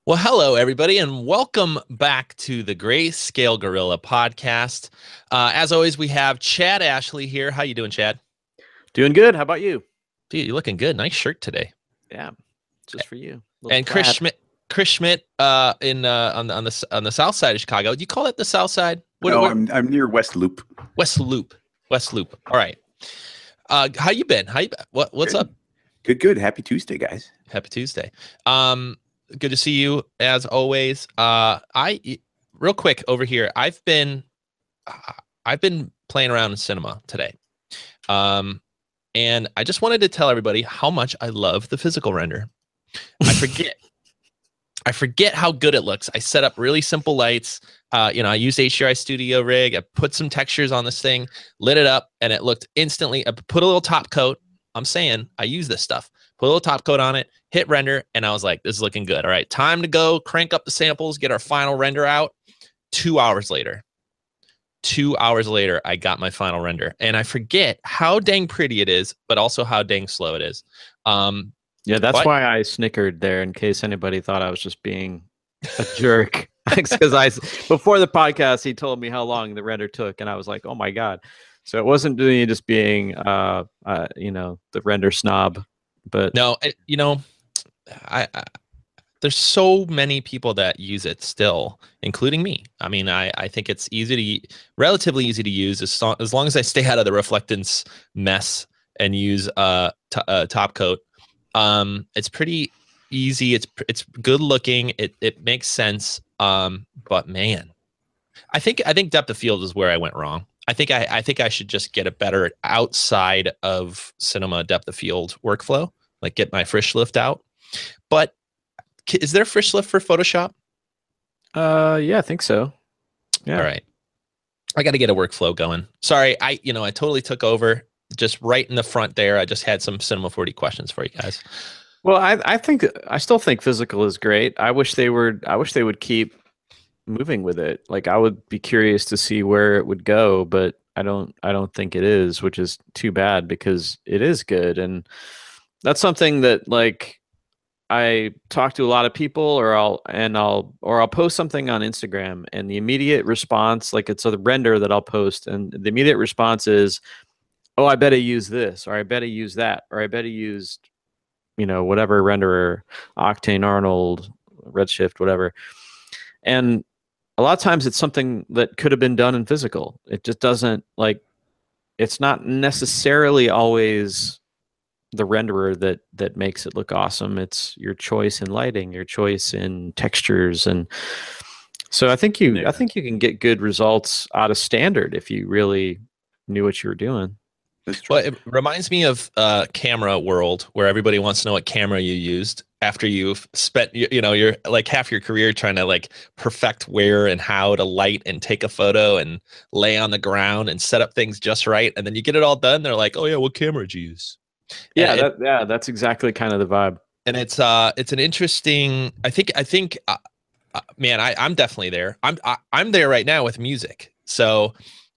Well, hello, everybody, and welcome back to the Grayscale Gorilla podcast. As always, we have Chad Ashley here. How you doing, Chad? Doing good. How about you? Dude, you're looking good. Nice shirt today. Yeah, just for you. Little And Chris plaid. Schmidt, Chris Schmidt, in on the south side of Chicago. Do you call it the south side? No, I'm near West Loop. West Loop. West Loop. All right. How you been? What's Good. up? Good. Happy Tuesday, guys. Happy Tuesday. Good to see you as always. Real quick over here. I've been playing around in cinema today. And I just wanted to tell everybody how much I love the physical render. I forget how good it looks. I set up really simple lights. I used HDRI Studio Rig. I put some textures on this thing, lit it up, and it looked instantly. I put a little top coat. I'm saying I use this stuff. Put a little top coat on it, hit render, and I was like, this is looking good. All right, time to go crank up the samples, get our final render out. 2 hours later, I got my final render. And I forget how dang pretty it is, but also how dang slow it is. Yeah, that's why I snickered there in case anybody thought I was just being a jerk. Because before the podcast, he told me how long the render took, and I was like, oh my God. So it wasn't me just being, the render snob. But no, I there's so many people that use it still, including me. I mean, I think it's relatively easy to use as long as I stay out of the reflectance mess and use top coat. It's pretty easy. It's good looking. It makes sense. But man, I think depth of field is where I went wrong. I think I should just get a better outside of cinema depth of field workflow, like get my Frischlift out. But is there Frischlift for Photoshop? yeah, I think so. Yeah. All right. I got to get a workflow going. Sorry, I totally took over just right in the front there. I just had some Cinema 4D questions for you guys. Well, I still think physical is great. I wish they would keep moving with it. Like, I would be curious to see where it would go, but I don't think it is, which is too bad because it is good. And that's something that, like, I talk to a lot of people, or I'll post something on Instagram, and the immediate response, like, it's a render that I'll post, and the immediate response is, oh, I bet I use this, or I bet I use that, or I bet I used, whatever renderer, Octane, Arnold, Redshift, whatever. And a lot of times it's something that could have been done in physical. It just doesn't, like, it's not necessarily always the renderer that makes it look awesome. It's your choice in lighting, your choice in textures. And so I think you can get good results out of standard if you really knew what you were doing. Well, it reminds me of camera world, where everybody wants to know what camera you used after you've spent, you're like half your career trying to like perfect where and how to light and take a photo and lay on the ground and set up things just right. And then you get it all done. They're like, oh yeah, what camera did you use? Yeah, that's exactly kind of the vibe. And it's an interesting, I think, man, I'm definitely there. I'm there right now with music. So,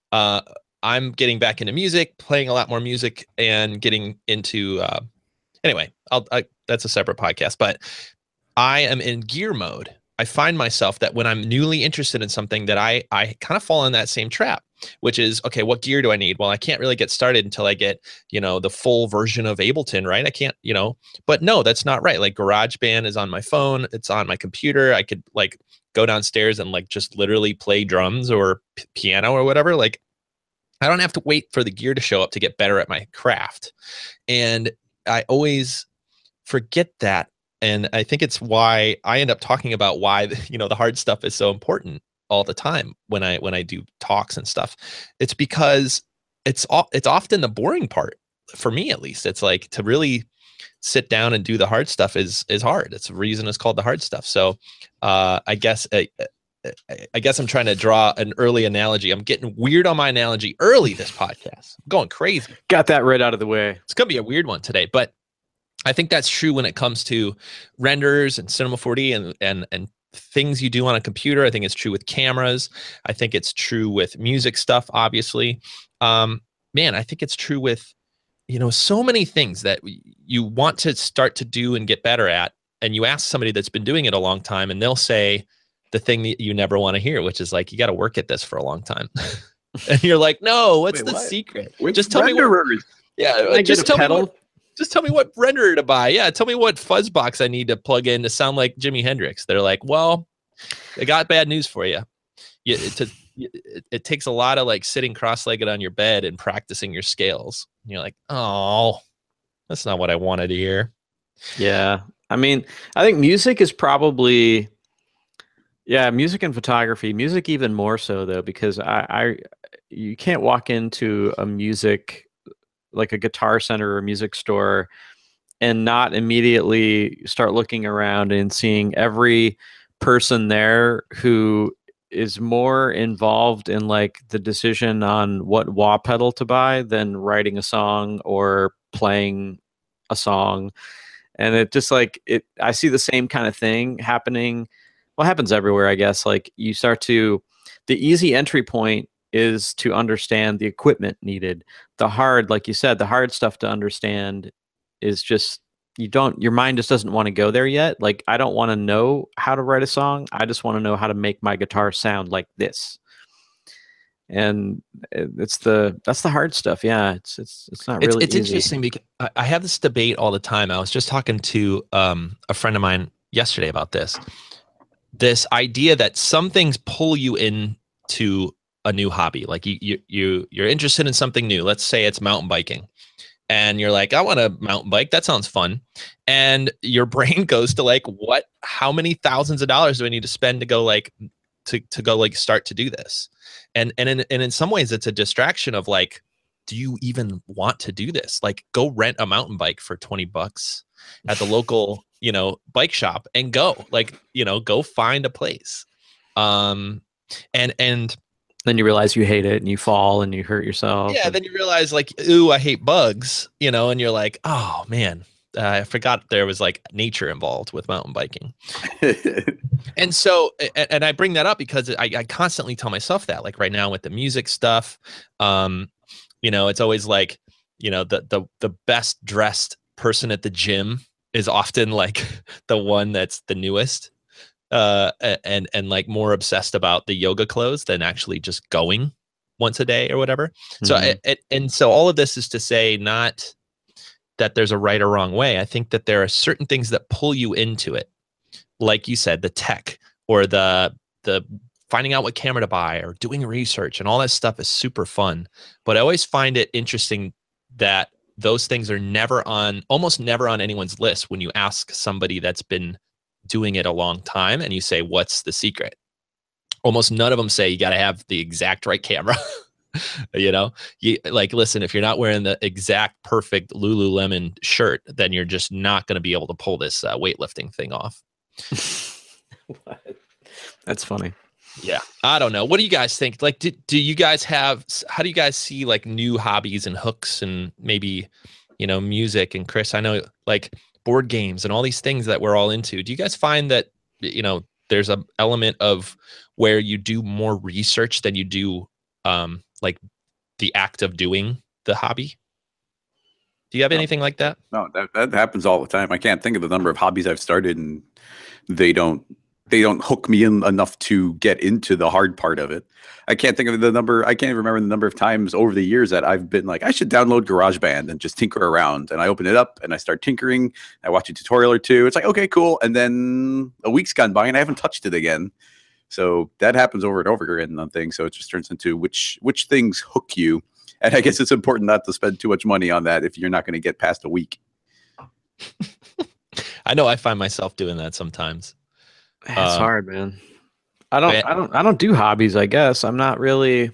I'm getting back into music, playing a lot more music, and getting into anyway, that's a separate podcast, but I am in gear mode. I find myself that when I'm newly interested in something, that I kind of fall in that same trap, which is, okay, what gear do I need? Well, I can't really get started until I get, the full version of Ableton, right? I can't, but no, that's not right. Like, GarageBand is on my phone. It's on my computer. I could like go downstairs and like just literally play drums or piano or whatever. Like, I don't have to wait for the gear to show up to get better at my craft. And I always forget that. And I think it's why I end up talking about why, the hard stuff is so important all the time when I do talks and stuff. It's because it's often the boring part, for me at least. It's like, to really sit down and do the hard stuff is hard. It's the reason it's called the hard stuff. So I guess I'm trying to draw an early analogy. I'm getting weird on my analogy early this podcast. I'm going crazy. Got that right out of the way. It's going to be a weird one today, but I think that's true when it comes to renders and Cinema 4D and things you do on a computer. I think it's true with cameras. I think it's true with music stuff, obviously. Man, I think it's true with, so many things that you want to start to do and get better at. and you ask somebody that's been doing it a long time, and they'll say the thing that you never want to hear, which is like, you got to work at this for a long time. And you're like, no, what's the secret? Just tell me what, just tell me what renderer to buy. Yeah, tell me what fuzz box I need to plug in to sound like Jimi Hendrix. They're like, well, I got bad news for you. It takes a lot of like sitting cross-legged on your bed and practicing your scales. And you're like, oh, that's not what I wanted to hear. Yeah. I mean, I think music is probably, music and photography, music even more so though, because you can't walk into a music, like a Guitar Center or a music store, and not immediately start looking around and seeing every person there who is more involved in like the decision on what wah pedal to buy than writing a song or playing a song. And it just like I see the same kind of thing happening. Well, it happens everywhere, I guess. Like the easy entry point is to understand the equipment needed. The hard, like you said, the hard stuff to understand is just, your mind just doesn't want to go there yet. Like, I don't want to know how to write a song. I just want to know how to make my guitar sound like this. And that's the hard stuff. Yeah. It's not really it's easy. Interesting because I have this debate all the time. I was just talking to a friend of mine yesterday about this idea that some things pull you into a new hobby. Like you're interested in something new. Let's say it's mountain biking. And you're like, I want to mountain bike. That sounds fun. And your brain goes to like, how many thousands of dollars do I need to spend to go like, to go like start to do this? And in some ways it's a distraction of like, do you even want to do this? Like, go rent a mountain bike for $20 at the local, bike shop and go go find a place. And then you realize you hate it and you fall and you hurt yourself. Yeah. Then you realize like, ooh, I hate bugs, and you're like, oh man, I forgot there was like nature involved with mountain biking. And so, and I bring that up because I constantly tell myself that, like right now with the music stuff, it's always like, the best dressed person at the gym is often like the one that's the newest. And like more obsessed about the yoga clothes than actually just going once a day or whatever. Mm-hmm. So all of this is to say, not that there's a right or wrong way. I think that there are certain things that pull you into it. Like you said, the tech or the finding out what camera to buy or doing research and all that stuff is super fun. But I always find it interesting that those things are almost never on anyone's list when you ask somebody that's been doing it a long time and you say, what's the secret? Almost none of them say you got to have the exact right camera. Like, listen, if you're not wearing the exact perfect Lululemon shirt, then you're just not going to be able to pull this weightlifting thing off. What? That's funny. Yeah. I don't know. What do you guys think? Like, do you guys how do you guys see like new hobbies and hooks and maybe, music? And Chris, I know like board games and all these things that we're all into. Do you guys find that, there's an element of where you do more research than you do like the act of doing the hobby? Do you have anything like that? No, that happens all the time. I can't think of the number of hobbies I've started and they don't hook me in enough to get into the hard part of it. I can't think of the number. I can't even remember the number of times over the years that I've been like, I should download GarageBand and just tinker around. And I open it up and I start tinkering. I watch a tutorial or two. It's like, okay, cool. And then a week's gone by and I haven't touched it again. So that happens over and over again on things. So it just turns into which things hook you. And I guess it's important not to spend too much money on that if you're not going to get past a week. I know I find myself doing that sometimes. It's hard, man. I don't do hobbies, I guess. I don't really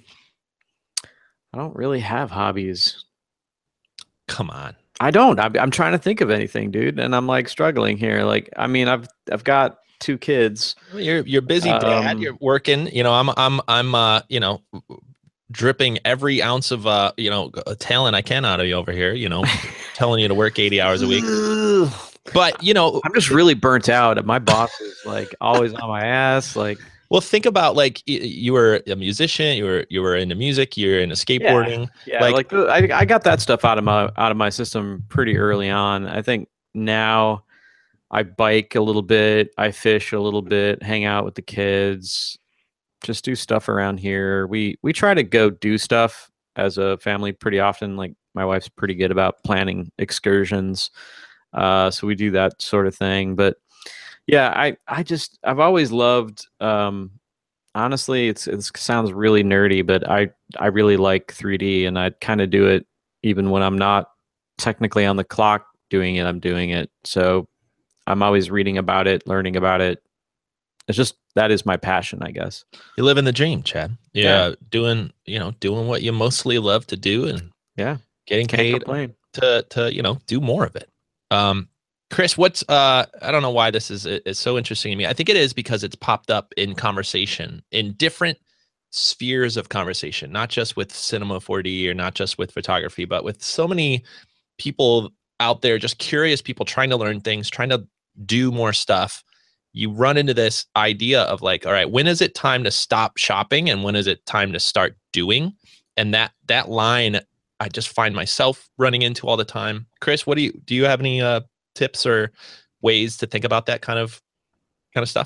have hobbies. Come on. I don't. I'm trying to think of anything, dude, and I'm like struggling here. Like, I mean, I've got 2 kids. You're busy, Dad. You're working. I'm dripping every ounce of talent I can out of you over here. Telling you to work 80 hours a week. But I'm just really burnt out. My boss is like always on my ass. Like, well, think about like you were a musician. You were into music. You're into skateboarding. Yeah. Like I got that stuff out of my system pretty early on. I think now I bike a little bit, I fish a little bit, hang out with the kids, just do stuff around here. We try to go do stuff as a family pretty often. Like my wife's pretty good about planning excursions. So we do that sort of thing. But yeah, I've always loved honestly, it sounds really nerdy, but I really like 3D, and I kind of do it even when I'm not technically on the clock doing it. I'm doing it. So I'm always reading about it, learning about it. It's just that is my passion, I guess. You live in the dream, Chad. Yeah. Doing what you mostly love to do, and getting paid to do more of it. Chris, what's I don't know why this is so interesting to me. I think it is because it's popped up in conversation in different spheres of conversation, not just with Cinema 4D or not just with photography, but with so many people out there, just curious people trying to learn things, trying to do more stuff. You run into this idea of like, all right, when is it time to stop shopping and when is it time to start doing? And that line I just find myself running into all the time. Chris, do you have any tips or ways to think about that kind of stuff?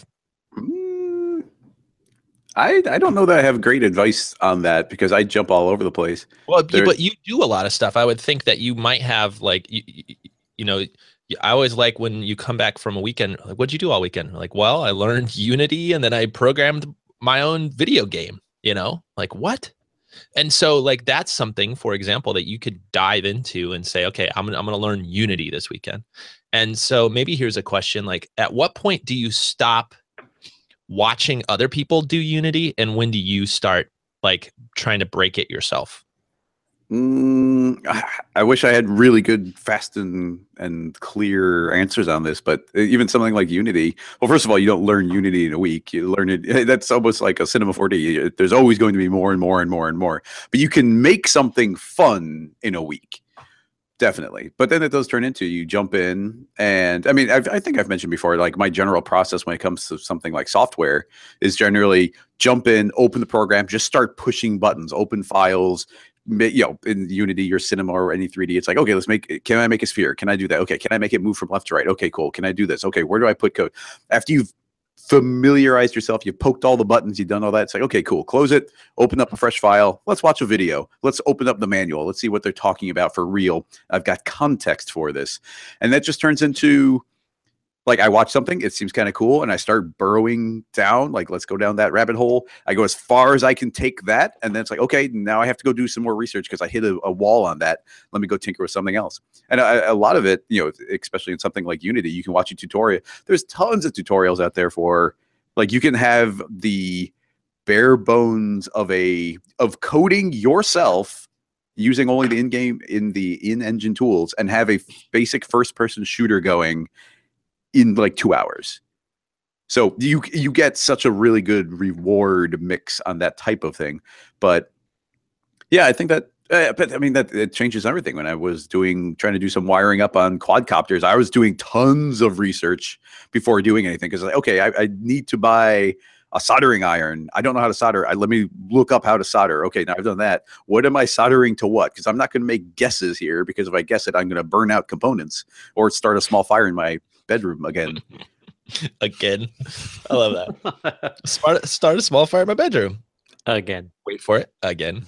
I don't know that I have great advice on that because I jump all over the place. Well, but you do a lot of stuff. I would think that you might have like, I always like when you come back from a weekend, like, what'd you do all weekend? Like, well, I learned Unity and then I programmed my own video game, like what? And so like, that's something, for example, that you could dive into and say, okay, I'm going to learn Unity this weekend. And so maybe here's a question, like, at what point do you stop watching other people do Unity? And when do you start like trying to break it yourself? I wish I had really good, fast and clear answers on this, but even something like Unity, well, first of all, you don't learn Unity in a week. You learn it. That's almost like a Cinema 4D. There's always going to be more and more and more and more, but you can make something fun in a week. Definitely. But then it does turn into you jump in. And I mean, I think I've mentioned before, like my general process when it comes to something like software is generally jump in, open the program, just start pushing buttons, open files, in Unity or Cinema or any 3D. It's like, okay, can I make a sphere? Can I do that? Okay. Can I make it move from left to right? Okay, cool. Can I do this? Okay. Where do I put code? After you've familiarized yourself, you've poked all the buttons, you've done all that. It's like, okay, cool. Close it, open up a fresh file. Let's watch a video. Let's open up the manual. Let's see what they're talking about for real. I've got context for this. And that just turns into like, I watch something, it seems kind of cool. And I start burrowing down, like, let's go down that rabbit hole. I go as far as I can take that. And then it's like, okay, now I have to go do some more research because I hit a wall on that. Let me go tinker with something else. And a lot of it, especially in something like Unity, you can watch a tutorial. There's tons of tutorials out there for, like, you can have the bare bones of coding yourself using only the in-engine tools and have a basic first-person shooter going in like 2 hours. So you get such a really good reward mix on that type of thing. But yeah, I think that, but I mean, that it changes everything. When I was trying to do some wiring up on quadcopters, I was doing tons of research before doing anything. Cause like, okay, I need to buy a soldering iron. I don't know how to solder. Let me look up how to solder. Okay, now I've done that. What am I soldering to what? Because I'm not going to make guesses here, because if I guess it, I'm going to burn out components or start a small fire in my bedroom again. Again. I love that. Start a small fire in my bedroom. Again. Wait for it. Again.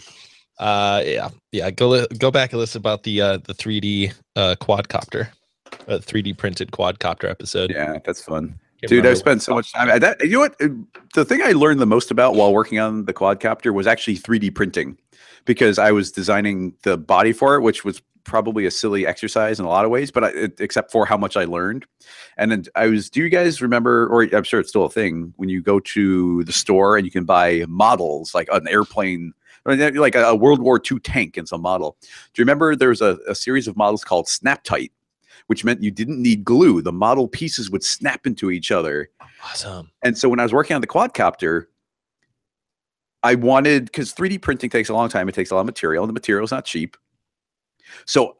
Yeah. Go back and listen about the 3D quadcopter, 3D printed quadcopter episode. Yeah, that's fun. Dude, I've spent so much time. You know what? The thing I learned the most about while working on the quadcopter was actually 3D printing, because I was designing the body for it, which was probably a silly exercise in a lot of ways, but except for how much I learned. And then do you guys remember, or I'm sure it's still a thing, when you go to the store and you can buy models like an airplane, like a World War II tank and some model. Do you remember there was a series of models called Snap-Tite, which meant you didn't need glue. The model pieces would snap into each other. Awesome. And so when I was working on the quadcopter, I wanted, because 3D printing takes a long time. It takes a lot of material, and the material is not cheap. So.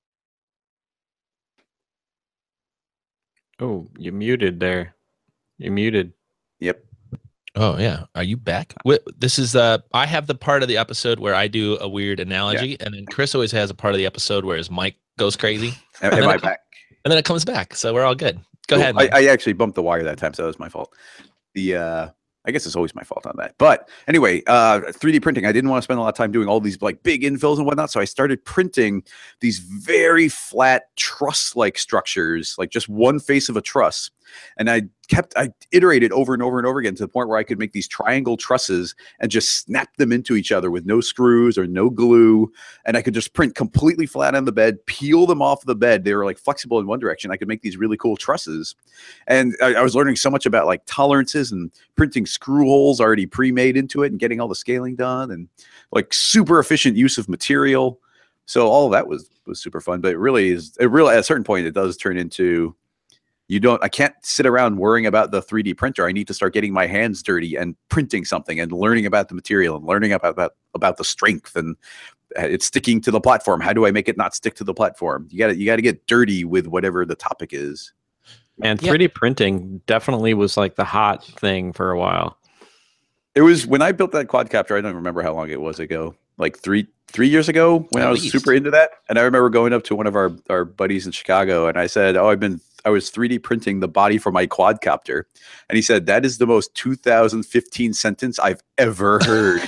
Oh, you muted there. You muted. Yep. Oh yeah. Are you back? This is I have the part of the episode where I do a weird analogy, and then Chris always has a part of the episode where his mic goes crazy. Am I back? And then it comes back, so we're all good. Go Cool. ahead, man. I actually bumped the wire that time, so that was my fault. The I guess it's always my fault on that. But anyway, 3D printing. I didn't want to spend a lot of time doing all these like big infills and whatnot, so I started printing these very flat truss-like structures, like just one face of a truss. And I iterated over and over and over again to the point where I could make these triangle trusses and just snap them into each other with no screws or no glue. And I could just print completely flat on the bed, peel them off the bed. They were like flexible in one direction. I could make these really cool trusses. And I was learning so much about like tolerances and printing screw holes already pre-made into it and getting all the scaling done and like super efficient use of material. So all of that was super fun. But it really at a certain point, it does turn into, I can't sit around worrying about the 3D printer. I need to start getting my hands dirty and printing something and learning about the material and learning about the strength and it's sticking to the platform. How do I make it not stick to the platform? You got to get dirty with whatever the topic is. And 3D printing definitely was like the hot thing for a while. It was when I built that quadcopter. I don't remember how long it was ago, like three years ago when I was super into that. And I remember going up to one of our buddies in Chicago and I said, I was 3D printing the body for my quadcopter. And he said, that is the most 2015 sentence I've ever heard.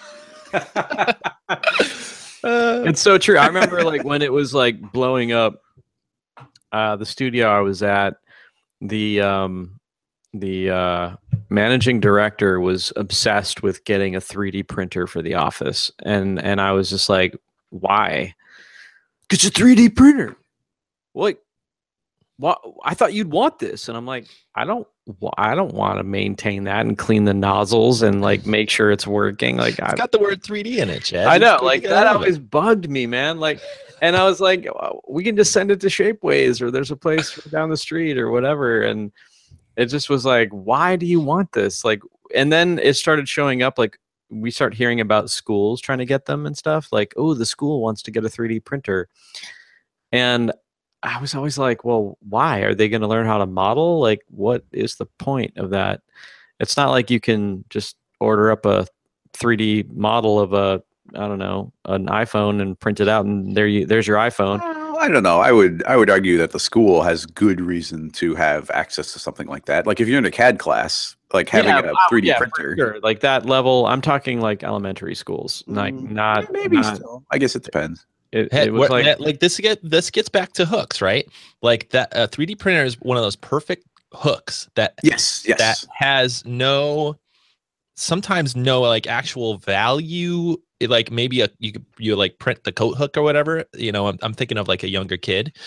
It's so true. I remember like when it was like blowing up, the studio I was at, the managing director was obsessed with getting a 3D printer for the office. And I was just like, why? It's a 3D printer. Like, what? I thought you'd want this. And I'm like, I don't want to maintain that and clean the nozzles and like make sure it's working. Like, it's got the word 3D in it, Chad. I know, like that always bugged me, man. Like, and I was like, we can just send it to Shapeways or there's a place down the street or whatever. And it just was like, why do you want this? Like, and then it started showing up. Like, we start hearing about schools trying to get them and stuff. Like, oh, the school wants to get a 3D printer, and I was always like, well, why? Are they going to learn how to model? Like, what is the point of that? It's not like you can just order up a 3D model of an iPhone and print it out, and there's your iPhone. I don't know. I would argue that the school has good reason to have access to something like that. Like if you're in a CAD class, like having a 3D printer, sure. Like that level. I'm talking like elementary schools, like not maybe. Still, I guess it depends. It was like this gets back to hooks, right? Like that 3D printer is one of those perfect hooks that that has sometimes no like actual value. Like maybe you like print the coat hook or whatever. You know, I'm thinking of like a younger kid,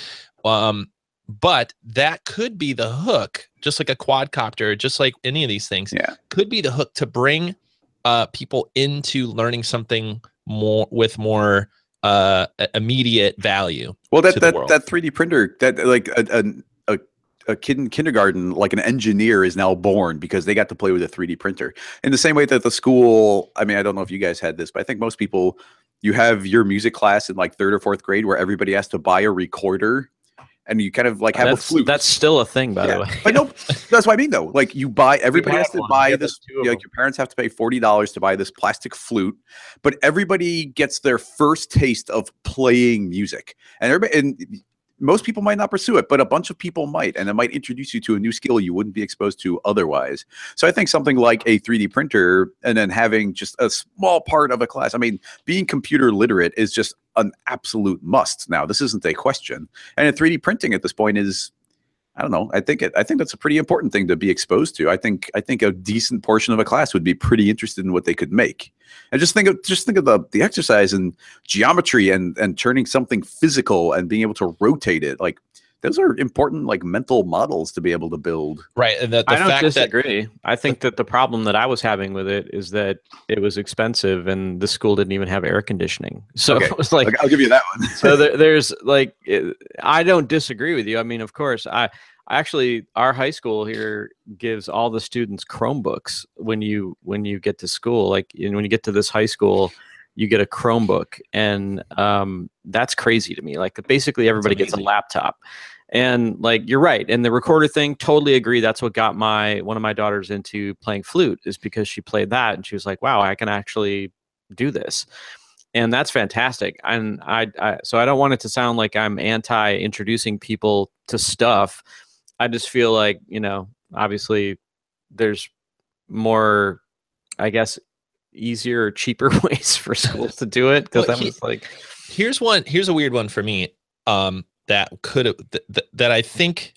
but that could be the hook, just like a quadcopter, just like any of these things. Yeah, could be the hook to bring people into learning something more immediate value. Well, that 3D printer, that like a kid in kindergarten, like an engineer, is now born because they got to play with a 3D printer. In the same way that the school, I mean, I don't know if you guys had this, but I think most people, you have your music class in like 3rd or 4th grade where everybody has to buy a recorder. And you kind of like have a flute. That's still a thing, by the way. But no, that's what I mean, though. Like everybody has to buy this. Like your parents have to pay $40 to buy this plastic flute, but everybody gets their first taste of playing music, and most people might not pursue it, but a bunch of people might, and it might introduce you to a new skill you wouldn't be exposed to otherwise. So I think something like a 3D printer and then having just a small part of a class. I mean, being computer literate is just an absolute must now. This isn't a question. And 3D printing at this point is, I don't know. I think that's a pretty important thing to be exposed to. I think a decent portion of a class would be pretty interested in what they could make. And just think of the exercise and geometry and turning something physical and being able to rotate it. Like those are important like mental models to be able to build. Right. And I don't disagree. I think that the problem that I was having with it is that it was expensive and the school didn't even have air conditioning. So it was like, I'll give you that one. So there's like, I don't disagree with you. I mean, of course, actually, our high school here gives all the students Chromebooks when you get to school. Like when you get to this high school, you get a Chromebook, and that's crazy to me. Like basically everybody gets a laptop, and like you're right. And the recorder thing, totally agree. That's what got one of my daughters into playing flute, is because she played that, and she was like, "Wow, I can actually do this." And that's fantastic. And so I don't want it to sound like I'm anti introducing people to stuff. I just feel like, you know, obviously there's more, I guess, easier or cheaper ways for schools to do it. Because Well, I'm just like, here's a weird one for me. That could have that I think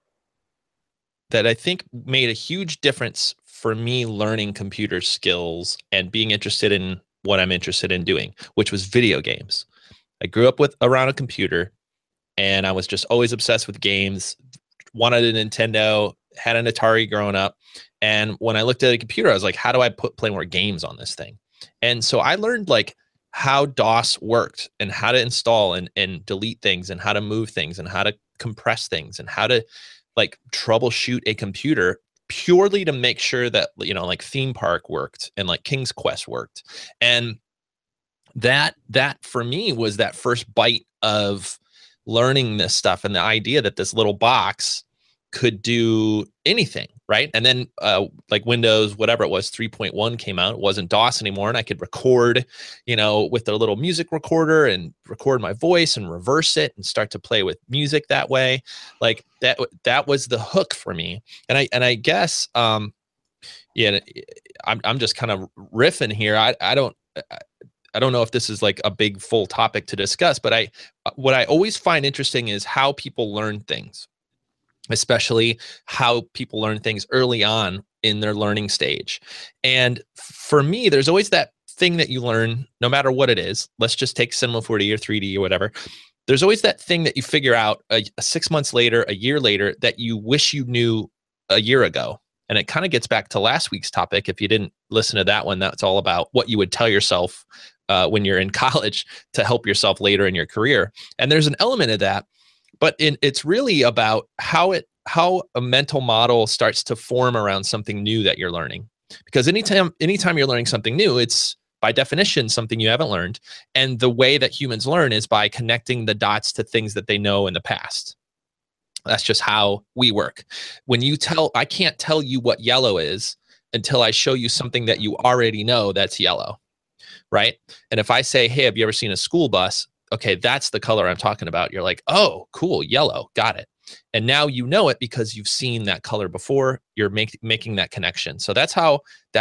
made a huge difference for me learning computer skills and being interested in what I'm interested in doing, which was video games. I grew up around a computer, and I was just always obsessed with games. Wanted a Nintendo, had an Atari growing up, and when I looked at a computer, I was like, how do I play more games on this thing? And so I learned like how DOS worked and how to install and delete things and how to move things and how to compress things and how to like troubleshoot a computer purely to make sure that, you know, like Theme Park worked and like King's Quest worked. And that for me was that first bite of learning this stuff and the idea that this little box could do anything, right? And then like Windows, whatever it was, 3.1 came out. It wasn't DOS anymore, and I could record, you know, with the little music recorder and record my voice and reverse it and start to play with music that way. Like that was the hook for me. And I guess yeah, I'm just kind of riffing here. I don't know if this is like a big full topic to discuss, but what I always find interesting is how people learn things, especially how people learn things early on in their learning stage. And for me, there's always that thing that you learn, no matter what it is. Let's just take Cinema 4D or 3D or whatever. There's always that thing that you figure out 6 months later, a year later, that you wish you knew a year ago. And it kind of gets back to last week's topic. If you didn't listen to that one, that's all about what you would tell yourself when you're in college to help yourself later in your career. And there's an element of that, but it's really about how a mental model starts to form around something new that you're learning. Because anytime you're learning something new, it's by definition something you haven't learned. And the way that humans learn is by connecting the dots to things that they know in the past. That's just how we work. I can't tell you what yellow is until I show you something that you already know that's yellow, right? And if I say, hey, have you ever seen a school bus? Okay, that's the color I'm talking about. You're like, oh, cool, yellow, got it. And now you know it because you've seen that color before. You're making that connection. So that's how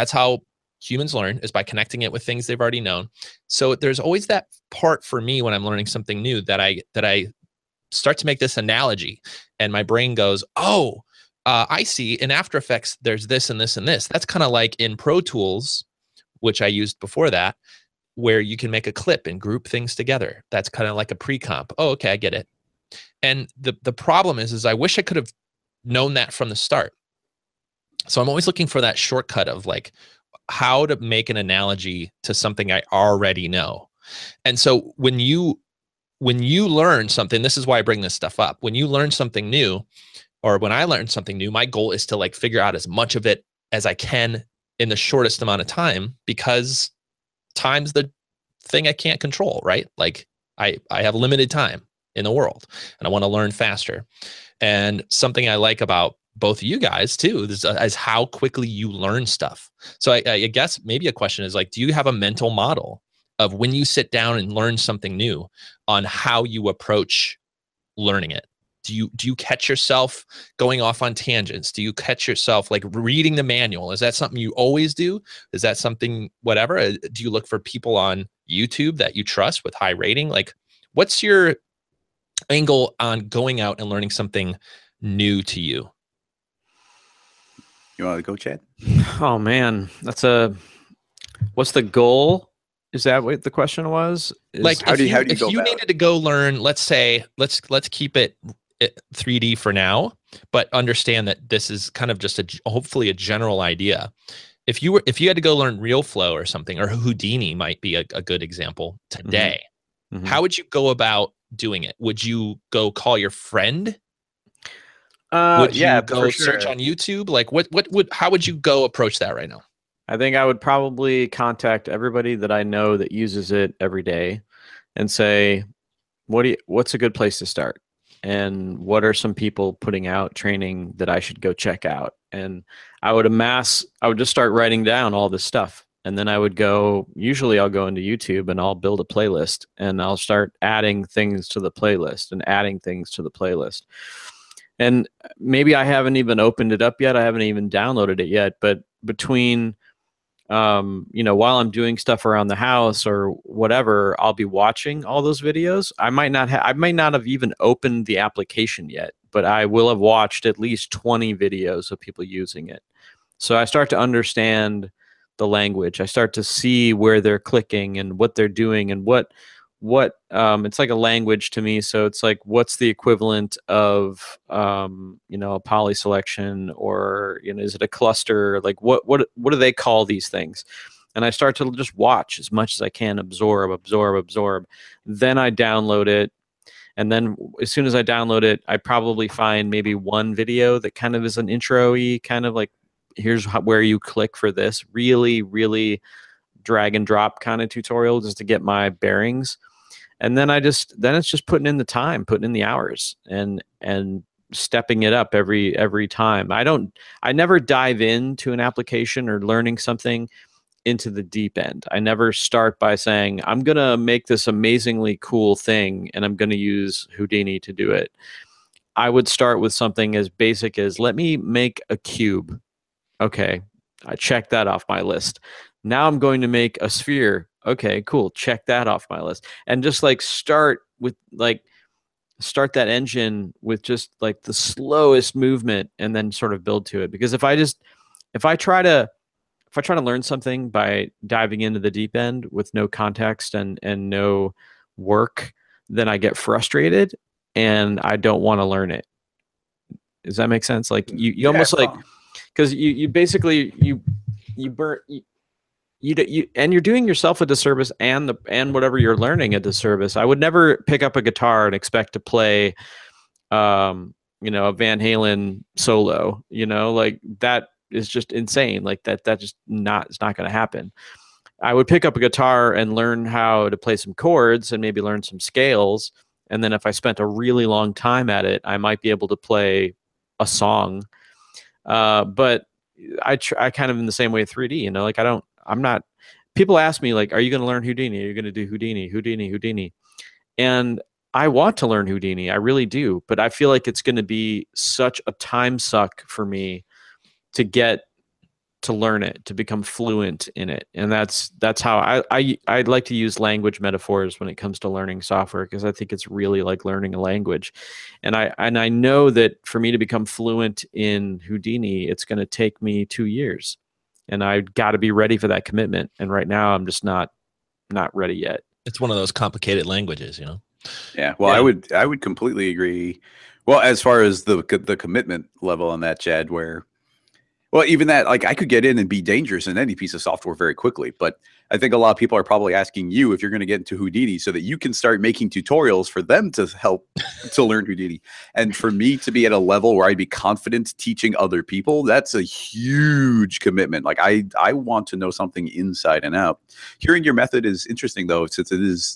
humans learn, is by connecting it with things they've already known. So there's always that part for me when I'm learning something new that I start to make this analogy, and my brain goes, oh, I see. In After Effects, there's this and this and this. That's kind of like in Pro Tools, which I used before that, where you can make a clip and group things together. That's kind of like a pre-comp. Oh, okay, I get it. And the problem is I wish I could have known that from the start. So I'm always looking for that shortcut of like how to make an analogy to something I already know. And so when you learn something, this is why I bring this stuff up. When you learn something new, or when I learn something new, my goal is to like figure out as much of it as I can in the shortest amount of time, because time's the thing I can't control, right? Like I have limited time in the world, and I want to learn faster. And something I like about both of you guys too is how quickly you learn stuff. So I guess maybe a question is like, do you have a mental model of when you sit down and learn something new on how you approach learning it? Do you catch yourself going off on tangents? Do you catch yourself like reading the manual? Is that something you always do? Is that something, whatever? Do you look for people on YouTube that you trust with high rating? Like, what's your angle on going out and learning something new to you? You want to go, Chad? Oh man, what's the goal? Is that what the question was? Like, if you needed to go learn, let's say, let's keep it 3D for now, but understand that this is kind of just hopefully a general idea. If you had to go learn RealFlow or something, or Houdini might be a good example today, Mm-hmm. how would you go about doing it? Would you go call your friend? Would you go search on YouTube? Like how would you go approach that right now? I think I would probably contact everybody that I know that uses it every day and say, what's a good place to start? And what are some people putting out training that I should go check out? And I would just start writing down all this stuff. And then usually I'll go into YouTube and I'll build a playlist, and I'll start adding things to the playlist and adding things to the playlist. And maybe I haven't even opened it up yet. I haven't even downloaded it yet. But between, while I'm doing stuff around the house or whatever, I'll be watching all those videos. I might not have even opened the application yet, but I will have watched at least 20 videos of people using it. So I start to understand the language. I start to see where they're clicking and what they're doing and what it's like a language to me. So it's like, what's the equivalent of a poly selection, or is it a cluster? Like what do they call these things? And I start to just watch as much as I can, absorb. Then I download it. And then as soon as I download it, I probably find maybe one video that kind of is an intro-y, kind of like, here's where you click for this, really, really drag and drop kind of tutorial just to get my bearings. And then it's just putting in the time, putting in the hours and stepping it up every time. I never dive into an application or learning something into the deep end. I never start by saying, I'm going to make this amazingly cool thing and I'm going to use Houdini to do it. I would start with something as basic as, let me make a cube. Okay, I checked that off my list. Now I'm going to make a sphere. Okay, cool. Check that off my list. And just like start that engine with just like the slowest movement and then sort of build to it. Because if I try to learn something by diving into the deep end with no context and no work, then I get frustrated and I don't want to learn it. Does that make sense? Like you almost like, because you basically you burn you and you're doing yourself a disservice and whatever you're learning a disservice. I would never pick up a guitar and expect to play a Van Halen solo, like that is just insane. Like that just it's not going to happen. I would pick up a guitar and learn how to play some chords and maybe learn some scales, and then if I spent a really long time at it, I might be able to play a song. But I kind of in the same way with 3D, like I'm not, people ask me like, are you going to learn Houdini? Are you going to do Houdini? And I want to learn Houdini. I really do. But I feel like it's going to be such a time suck for me to get to learn it, to become fluent in it. And that's how I'd like to use language metaphors when it comes to learning software, because I think it's really like learning a language. And I know that for me to become fluent in Houdini, it's going to take me 2 years. And I got to be ready for that commitment. And right now I'm just not ready yet. It's one of those complicated languages, Yeah. Well, yeah. I would completely agree. Well, as far as the commitment level on that, Chad, even that, like, I could get in and be dangerous in any piece of software very quickly. But I think a lot of people are probably asking you if you're going to get into Houdini so that you can start making tutorials for them to help to learn Houdini. And for me to be at a level where I'd be confident teaching other people, that's a huge commitment. Like I want to know something inside and out. Hearing your method is interesting, though, since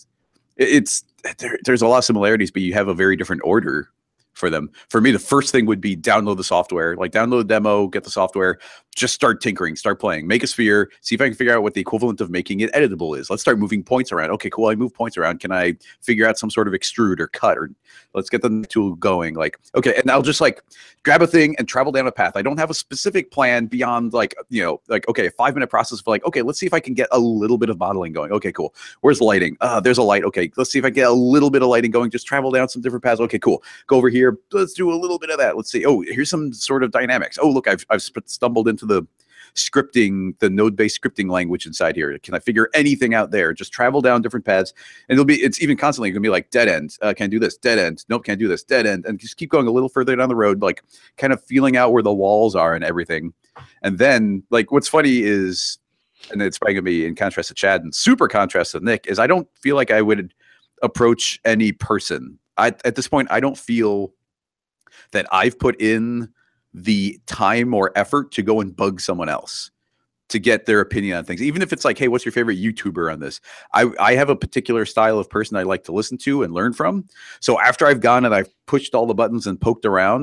there's a lot of similarities, but you have a very different order for them. For me, the first thing would be download the software, like download the demo, get the software, just start tinkering, start playing, make a sphere, see if I can figure out what the equivalent of making it editable is. Let's start moving points around. Okay, cool. I move points around. Can I figure out some sort of extrude or cut, or let's get the tool going? Like, okay. And I'll just like grab a thing and travel down a path. I don't have a specific plan beyond like, okay, a 5-minute process for like, okay, let's see if I can get a little bit of modeling going. Okay, cool. Where's lighting? There's a light. Okay. Let's see if I get a little bit of lighting going. Just travel down some different paths. Okay, cool. Go over here. Let's do a little bit of that. Let's see. Oh, here's some sort of dynamics. Oh, look, I've stumbled into the node-based scripting language inside here. Can I figure anything out there? Just travel down different paths, and it's even constantly going to be like dead end. Can I do this? Dead end. Nope, can't do this. Dead end. And just keep going a little further down the road, like kind of feeling out where the walls are and everything. And then, like, what's funny is, and it's probably going to be in contrast to Chad and super contrast to Nick, is I don't feel like I would approach any person. At this point, I don't feel that I've put in the time or effort to go and bug someone else to get their opinion on things. Even if it's like, hey, what's your favorite YouTuber on this? I have a particular style of person I like to listen to and learn from. So after I've gone and I've pushed all the buttons and poked around,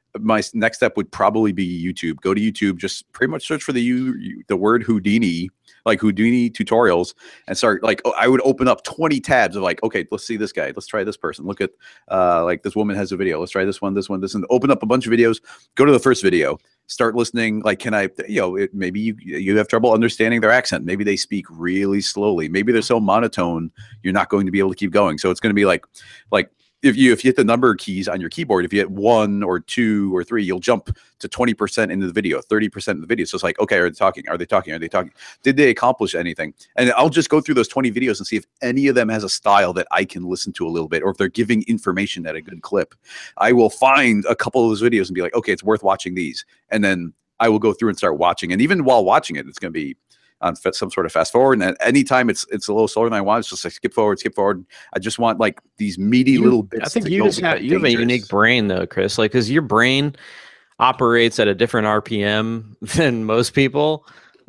my next step would probably be YouTube. Go to YouTube, just pretty much search for the word Houdini, like Houdini tutorials, and start like, I would open up 20 tabs of like, okay, let's see this guy, let's try this person, look at like this woman has a video, let's try this one, and open up a bunch of videos. Go to the first video, start listening. Like, can I, maybe you have trouble understanding their accent, maybe they speak really slowly, maybe they're so monotone you're not going to be able to keep going. So it's going to be like if you hit the number keys on your keyboard, if you hit 1 or 2 or 3, you'll jump to 20% into the video, 30% of the video. So it's like, okay, are they talking? Are they talking? Are they talking? Did they accomplish anything? And I'll just go through those 20 videos and see if any of them has a style that I can listen to a little bit, or if they're giving information at a good clip. I will find a couple of those videos and be like, okay, it's worth watching these. And then I will go through and start watching. And even while watching it, it's going to be on some sort of fast forward, and anytime it's a little slower than I want, it's just like skip forward. I just want like these meaty little bits. I think you have a unique brain though, Chris, like, because your brain operates at a different RPM than most people.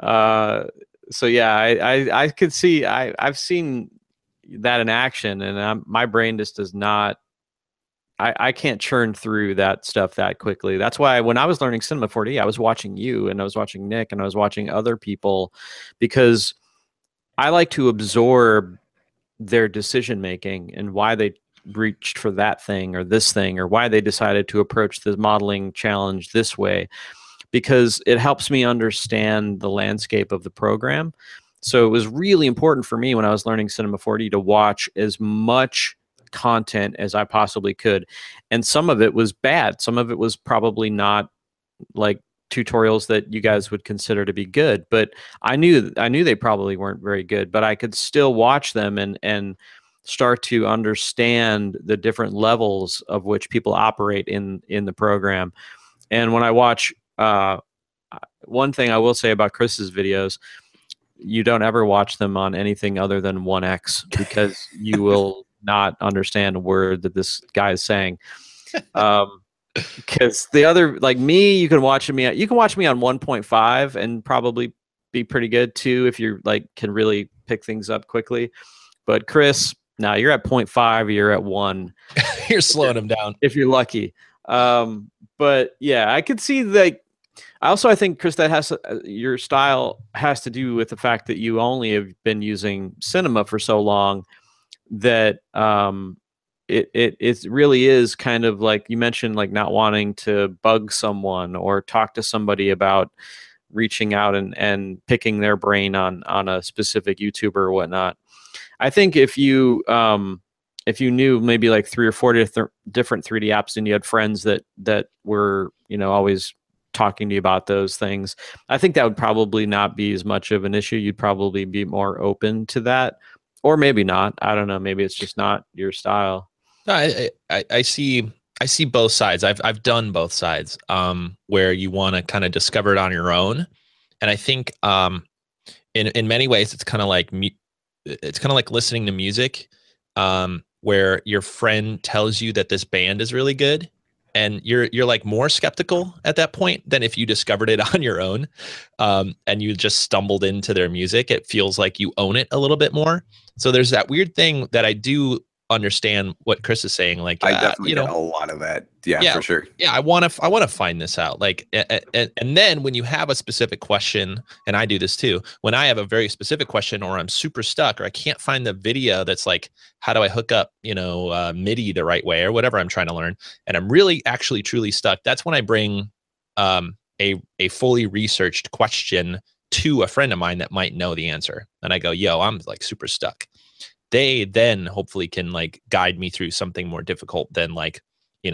So yeah, I could see, I've seen that in action, and my brain just does not. I can't churn through that stuff that quickly. That's why when I was learning Cinema 4D, I was watching you, and I was watching Nick, and I was watching other people, because I like to absorb their decision making and why they reached for that thing or this thing, or why they decided to approach the modeling challenge this way, because it helps me understand the landscape of the program. So it was really important for me when I was learning Cinema 4D to watch as much content as I possibly could, and some of it was bad, some of it was probably not like tutorials that you guys would consider to be good, but I knew they probably weren't very good, but I could still watch them and start to understand the different levels of which people operate in the program. And when I watch, one thing I will say about Chris's videos, you don't ever watch them on anything other than 1x, because you will not understand a word that this guy is saying. Because the other, like me, you can watch me on 1.5 and probably be pretty good too, if you're like can really pick things up quickly. But Chris, now you're at 0.5, you're at 1. You're slowing them down if you're lucky. But yeah, I could see that. I think, Chris, that your style has to do with the fact that you only have been using Cinema for so long, that it really is kind of like you mentioned, like not wanting to bug someone or talk to somebody about reaching out and picking their brain on a specific YouTuber or whatnot. I think if you knew maybe like 3 or 4 different 3D apps, and you had friends that were always talking to you about those things, I think that would probably not be as much of an issue. You'd probably be more open to that. Or maybe not. I don't know. Maybe it's just not your style. No, I see both sides. I've done both sides, where you want to kind of discover it on your own, and I think in many ways it's kind of like listening to music, where your friend tells you that this band is really good, and you're like more skeptical at that point than if you discovered it on your own, and you just stumbled into their music. It feels like you own it a little bit more. So there's that weird thing that I do understand what Chris is saying. Like, I definitely get a lot of that. Yeah, for sure. Yeah, I want to find this out. Like, and then when you have a specific question, and I do this too, when I have a very specific question, or I'm super stuck, or I can't find the video that's like, how do I hook up, MIDI the right way, or whatever I'm trying to learn, and I'm really actually truly stuck, that's when I bring a fully researched question to a friend of mine that might know the answer. And I go, yo, I'm like super stuck. They then hopefully can like guide me through something more difficult than like,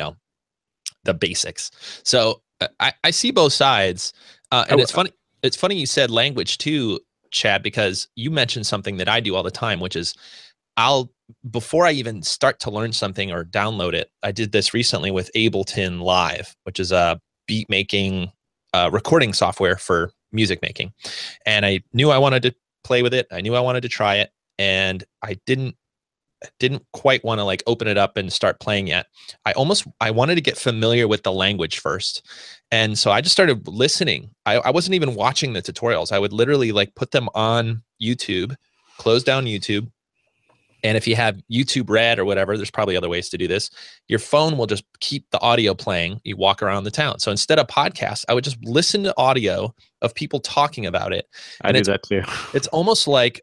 the basics. So I see both sides. And it's funny you said language too, Chad, because you mentioned something that I do all the time, which is before I even start to learn something or download it, I did this recently with Ableton Live, which is a beat making recording software for music making. And I knew I wanted to play with it. I knew I wanted to try it. And I didn't quite want to like open it up and start playing yet. I wanted to get familiar with the language first. And so I just started listening. I wasn't even watching the tutorials. I would literally like put them on YouTube, close down YouTube, And if you have YouTube Red or whatever, there's probably other ways to do this. Your phone will just keep the audio playing. You walk around the town. So instead of podcasts, I would just listen to audio of people talking about it. I do that too. It's almost like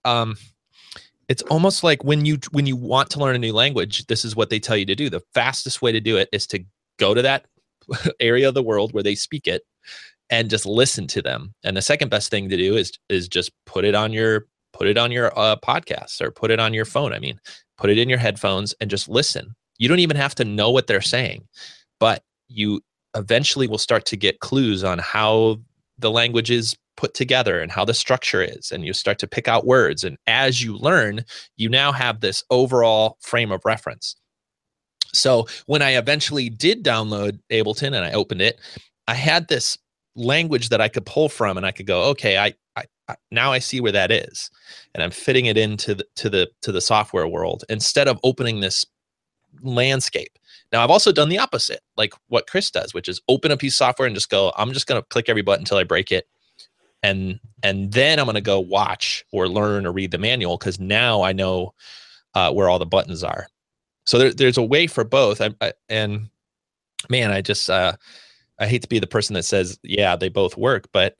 when you want to learn a new language, this is what they tell you to do. The fastest way to do it is to go to that area of the world where they speak it and just listen to them. And the second best thing to do is just put it on your podcasts, or put it on your phone. I mean, put it in your headphones and just listen. You don't even have to know what they're saying, but you eventually will start to get clues on how the language is put together and how the structure is. And you start to pick out words. And as you learn, you now have this overall frame of reference. So when I eventually did download Ableton and I opened it, I had this language that I could pull from, and I could go, okay, I now I see where that is, and I'm fitting it into the software world instead of opening this landscape. Now I've also done the opposite, like what Chris does, which is open a piece of software and just go, I'm just going to click every button until I break it. And then I'm going to go watch or learn or read the manual, because now I know where all the buttons are. So there's a way for both. And man, I hate to be the person that says, yeah, they both work, but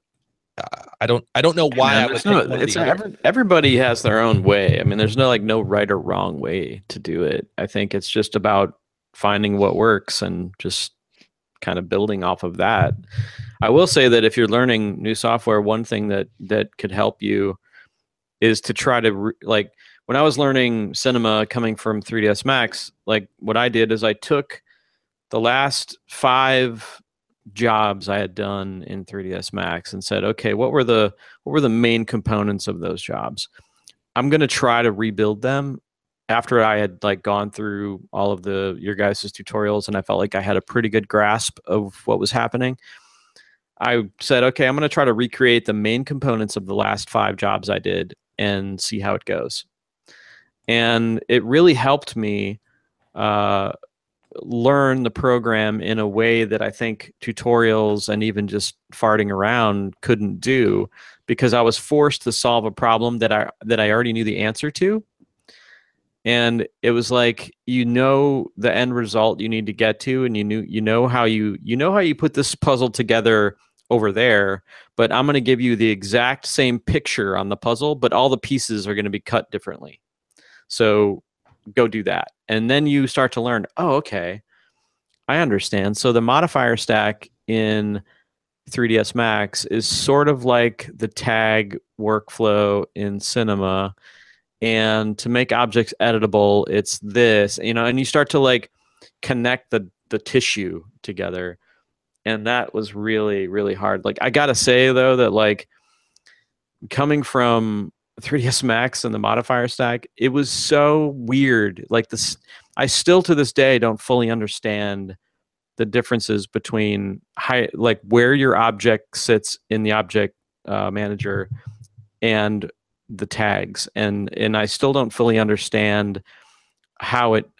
I don't know why. Everybody has their own way. I mean, there's no right or wrong way to do it. I think it's just about finding what works and just kind of building off of that. I will say that if you're learning new software, one thing that could help you is to try to like, when I was learning Cinema coming from 3ds Max, like what I did is I took the last 5 jobs I had done in 3ds Max and said, okay, what were the main components of those jobs? I'm going to try to rebuild them after I had like gone through all of your guys' tutorials, and I felt like I had a pretty good grasp of what was happening. I said, okay, I'm going to try to recreate the main components of the last 5 jobs I did and see how it goes. And it really helped me learn the program in a way that I think tutorials and even just farting around couldn't do, because I was forced to solve a problem that I already knew the answer to. And it was like, the end result you need to get to, and you know how you put this puzzle together over there, but I'm going to give you the exact same picture on the puzzle, but all the pieces are going to be cut differently. So go do that. And then you start to learn, oh, okay, I understand. So the modifier stack in 3ds Max is sort of like the tag workflow in Cinema. And to make objects editable, it's this, and you start to like connect the tissue together. And that was really, really hard. Like, I got to say though, that like coming from 3ds Max and the modifier stack, it was so weird. Like I still to this day don't fully understand the differences between like where your object sits in the object manager and the tags, and I still don't fully understand how it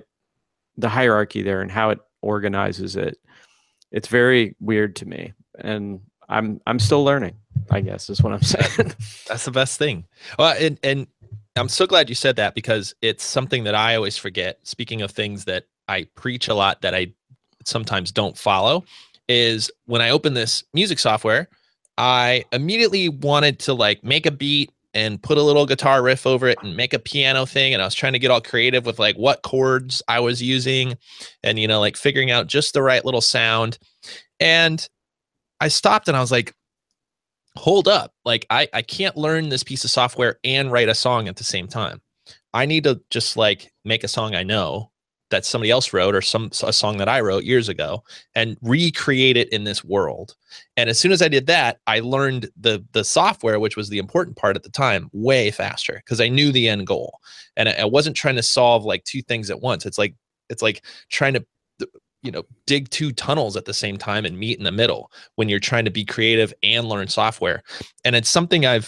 the hierarchy there and how it organizes it. It's very weird to me, and I'm still learning, I guess is what I'm saying. That's the best thing. Well, and I'm so glad you said that, because it's something that I always forget. Speaking of things that I preach a lot that I sometimes don't follow, is when I open this music software, I immediately wanted to like make a beat and put a little guitar riff over it and make a piano thing. And I was trying to get all creative with like what chords I was using and, like figuring out just the right little sound. And I stopped and I was like, hold up. Like I can't learn this piece of software and write a song at the same time. I need to just like make a song I know that somebody else wrote, or a song that I wrote years ago, and recreate it in this world. And as soon as I did that, I learned the software, which was the important part at the time, way faster, because I knew the end goal. And I wasn't trying to solve like 2 things at once. It's like trying to dig 2 tunnels at the same time and meet in the middle when you're trying to be creative and learn software. And it's something I've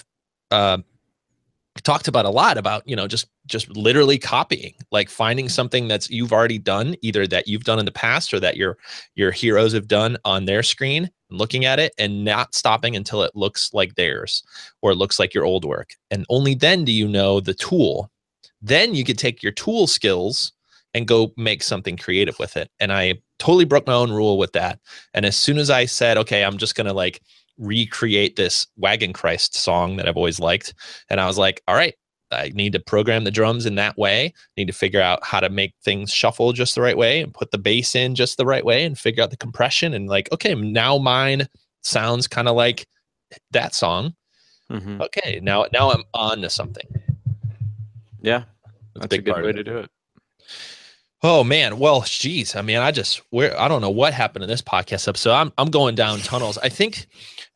talked about a lot, about just literally copying, like finding something that's you've already done, either that you've done in the past or that your heroes have done on their screen, and looking at it and not stopping until it looks like theirs or looks like your old work. And only then do you know the tool Then you could take your tool skills and go make something creative with it. And I totally broke my own rule with that. And as soon as I said, okay, I'm just going to like recreate this Wagon Christ song that I've always liked. And I was like, all right, I need to program the drums in that way. Need to figure out how to make things shuffle just the right way and put the bass in just the right way and figure out the compression. And like, okay, now mine sounds kind of like that song. Mm-hmm. Okay, now I'm on to something. Yeah, that's a good way to do it. Oh man, well, geez, I mean, I don't know what happened in this podcast episode. I'm going down tunnels. I think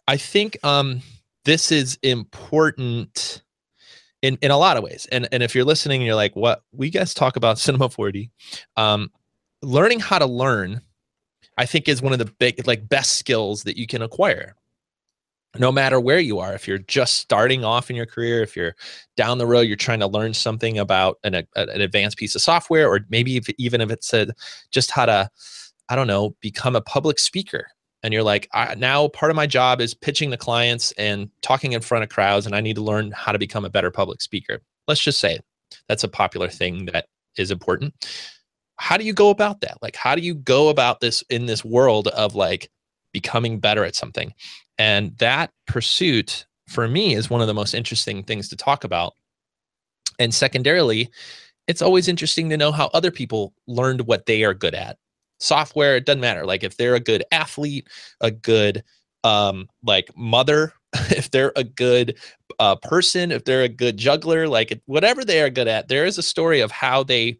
this is important in a lot of ways. And if you're listening, and you're like, what? We guys talk about Cinema 4D. Learning how to learn, I think, is one of the best skills that you can acquire. No matter where you are, if you're just starting off in your career, if you're down the road, you're trying to learn something about an advanced piece of software, or maybe even if it said just how to, I don't know, become a public speaker. And you're like, now part of my job is pitching to clients and talking in front of crowds, and I need to learn how to become a better public speaker. Let's just say that's a popular thing that is important. How do you go about that? Like, how do you go about this in this world of like becoming better at something? And that pursuit for me is one of the most interesting things to talk about. And secondarily, it's always interesting to know how other people learned what they are good at. Software, it doesn't matter. Like if they're a good athlete, a good like mother, if they're a good person, if they're a good juggler, like whatever they are good at, there is a story of how they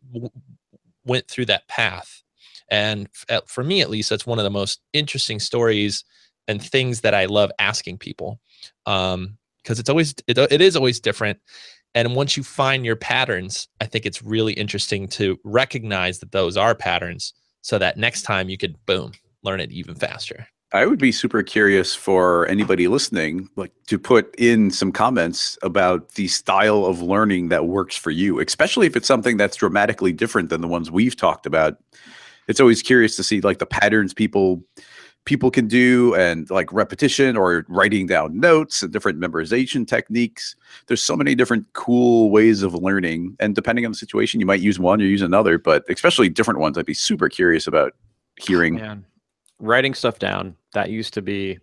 went through that path. And for me, at least, that's one of the most interesting stories and things that I love asking people, because it is always different. And once you find your patterns, I think it's really interesting to recognize that those are patterns, so that next time you could, boom, learn it even faster. I would be super curious for anybody listening, like to put in some comments about the style of learning that works for you, especially if it's something that's dramatically different than the ones we've talked about. It's always curious to see like the patterns people can do, and like repetition or writing down notes and different memorization techniques. There's so many different cool ways of learning, and depending on the situation, you might use one or use another, but especially different ones. I'd be super curious about hearing. Man, writing stuff down, that used to be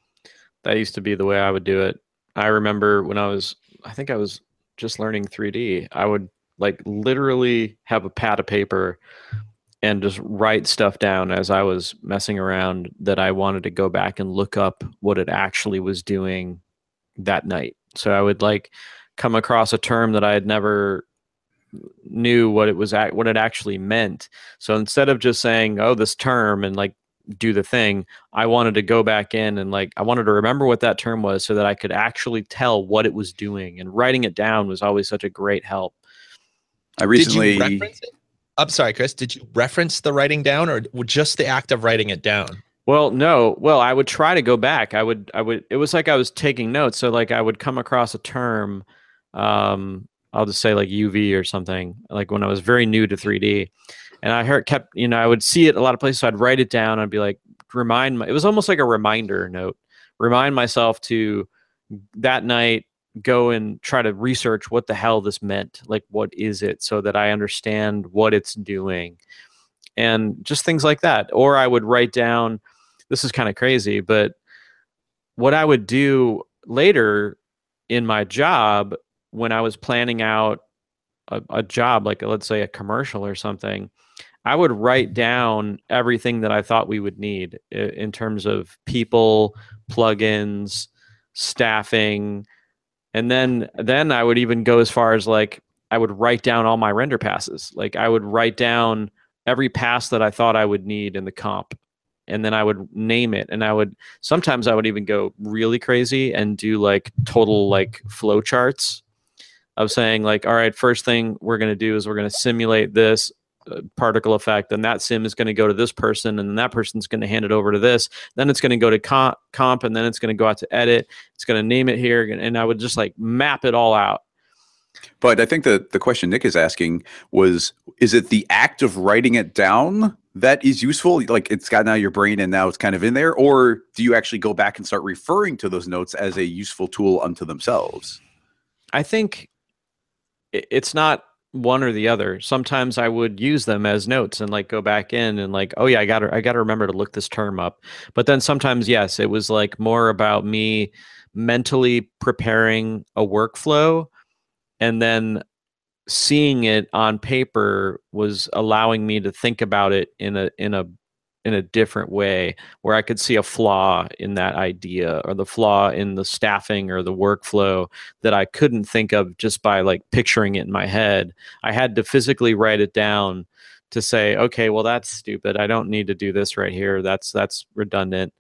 the way I would do it. I remember when I think I was just learning 3D, I would like literally have a pad of paper and just write stuff down as I was messing around that I wanted to go back and look up what it actually was doing that night. So I would like come across a term that I had never knew what it actually meant. So instead of just saying, oh, this term, and like do the thing, I wanted to go back in and like, I wanted to remember what that term was so that I could actually tell what it was doing. And writing it down was always such a great help. I recently... Did you reference it? I'm sorry, Chris, did you reference the writing down, or just the act of writing it down? Well, no. Well, I would try to go back. It was like I was taking notes. So like I would come across a term, I'll just say like UV or something, like when I was very new to 3D, and I would see it a lot of places. So I'd write it down. I'd be like, it was almost like a reminder note, remind myself to that night, go and try to research what the hell this meant. Like, what is it, so that I understand what it's doing, and just things like that. Or I would write down, this is kind of crazy, but what I would do later in my job when I was planning out a job, like let's say a commercial or something, I would write down everything that I thought we would need in terms of people, plugins, staffing. And then I would even go as far as like, I would write down all my render passes. Like I would write down every pass that I thought I would need in the comp. And then I would name it. And sometimes I would even go really crazy and do like total like flow charts of saying like, all right, first thing we're going to do is we're going to simulate this particle effect, and that sim is going to go to this person, and then that person's going to hand it over to this, then it's going to go to comp, and then it's going to go out to edit, it's going to name it here, and I would just like map it all out. But I think the question Nick is asking was, is it the act of writing it down that is useful? Like it's gotten out of your brain and now it's kind of in there, or do you actually go back and start referring to those notes as a useful tool unto themselves? I think it's not one or the other. Sometimes I would use them as notes and like go back in and like, oh yeah, I gotta remember to look this term up. But then sometimes, yes, it was like more about me mentally preparing a workflow, and then seeing it on paper was allowing me to think about it in a different way, where I could see a flaw in that idea or the flaw in the staffing or the workflow that I couldn't think of just by like picturing it in my head. I had to physically write it down to say, okay, well, that's stupid. I don't need to do this right here. That's redundant.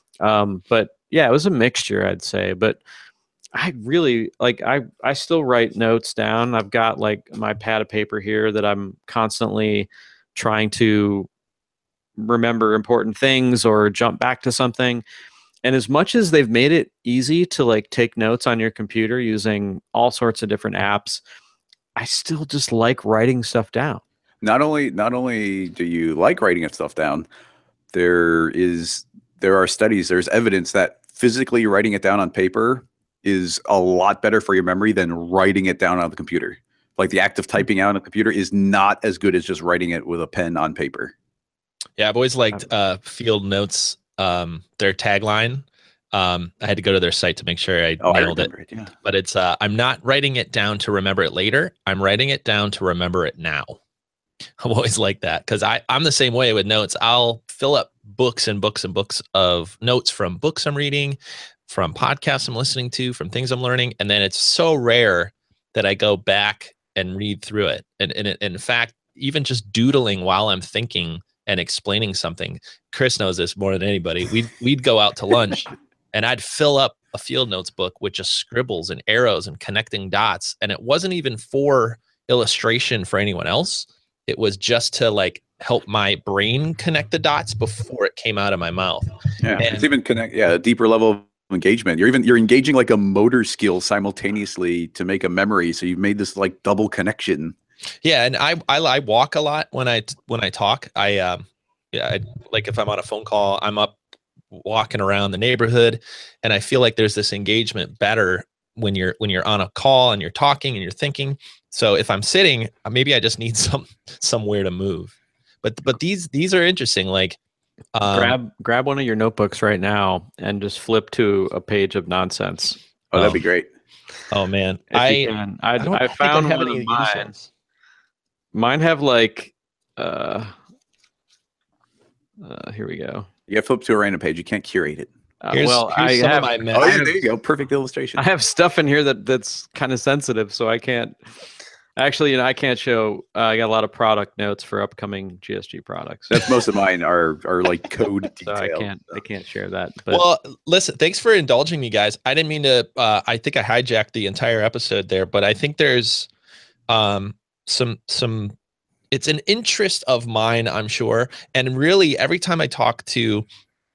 But yeah, it was a mixture, I'd say. But I really like I still write notes down. I've got like my pad of paper here that I'm constantly trying to remember important things or jump back to something. And as much as they've made it easy to like take notes on your computer using all sorts of different apps, I still just like writing stuff down. Not only do you like writing stuff down, there are studies, there's evidence that physically writing it down on paper is a lot better for your memory than writing it down on the computer. Like the act of typing out on a computer is not as good as just writing it with a pen on paper. Yeah, I've always liked Field Notes, their tagline. I had to go to their site to make sure I nailed it. Yeah. But it's I'm not writing it down to remember it later. I'm writing it down to remember it now. I've always liked that because I'm the same way with notes. I'll fill up books and books and books of notes from books I'm reading, from podcasts I'm listening to, from things I'm learning. And then it's so rare that I go back and read through it. And in fact, even just doodling while I'm thinking and explaining something, Chris knows this more than anybody. We'd go out to lunch and I'd fill up a Field Notes book with just scribbles and arrows and connecting dots. And it wasn't even for illustration for anyone else. It was just to like help my brain connect the dots before it came out of my mouth. Yeah, and it's even a deeper level of engagement. You're engaging like a motor skill simultaneously to make a memory. So you've made this like double connection. Yeah, and I walk a lot when I talk. I like if I'm on a phone call, I'm up walking around the neighborhood, and I feel like there's this engagement better when you're on a call and you're talking and you're thinking. So if I'm sitting, maybe I just need somewhere to move. But these are interesting. Like grab one of your notebooks right now and just flip to a page of nonsense. Oh, that'd be great. Oh man, I found one of mine. Mine have like here we go. You have to flip to a random page. You can't curate it. Here's there you go. Perfect illustration. I have stuff in here that's kind of sensitive, so I can't. Actually, I can't show. I got a lot of product notes for upcoming GSG products. That's most of mine are like code detail. So I can't share that. But. Well, listen, thanks for indulging me, guys. I didn't mean to. I think I hijacked the entire episode there, but I think there's some. It's an interest of mine, I'm sure, and really every time I talk to,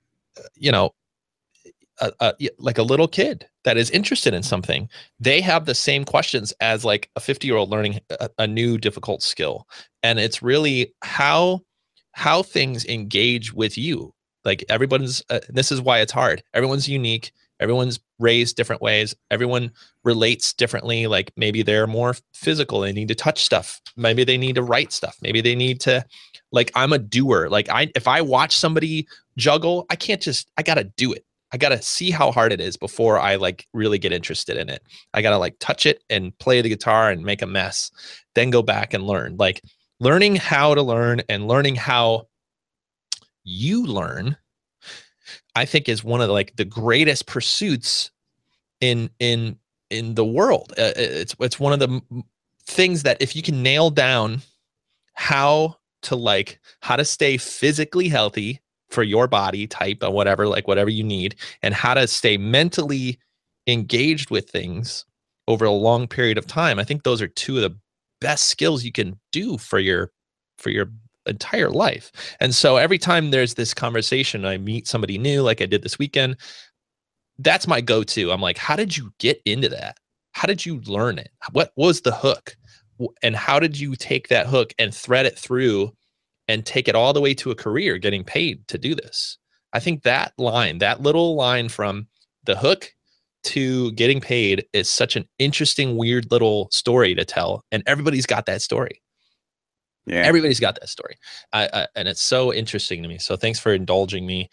like a little kid that is interested in something, they have the same questions as like a 50-year-old learning a new difficult skill. And it's really how things engage with you. Like everyone's, this is why it's hard. Everyone's unique. Everyone's raised different ways. Everyone relates differently. Like maybe they're more physical. They need to touch stuff. Maybe they need to write stuff. Maybe they need to, like, I'm a doer. Like if I watch somebody juggle, I got to do it. I got to see how hard it is before I like really get interested in it. I got to like touch it and play the guitar and make a mess, then go back and learn. Like learning how to learn and learning how you learn, I think is one of the greatest pursuits in the world. It's one of the things that if you can nail down how to stay physically healthy for your body type or whatever, like whatever you need, and how to stay mentally engaged with things over a long period of time. I think those are two of the best skills you can do for your entire life. And so every time there's this conversation, I meet somebody new, like I did this weekend, that's my go-to. I'm like, how did you get into that? How did you learn it? What was the hook? And how did you take that hook and thread it through and take it all the way to a career getting paid to do this? I think that little line from the hook to getting paid is such an interesting, weird little story to tell, and everybody's got that story. Yeah. Everybody's got that story, and it's so interesting to me. So thanks for indulging me.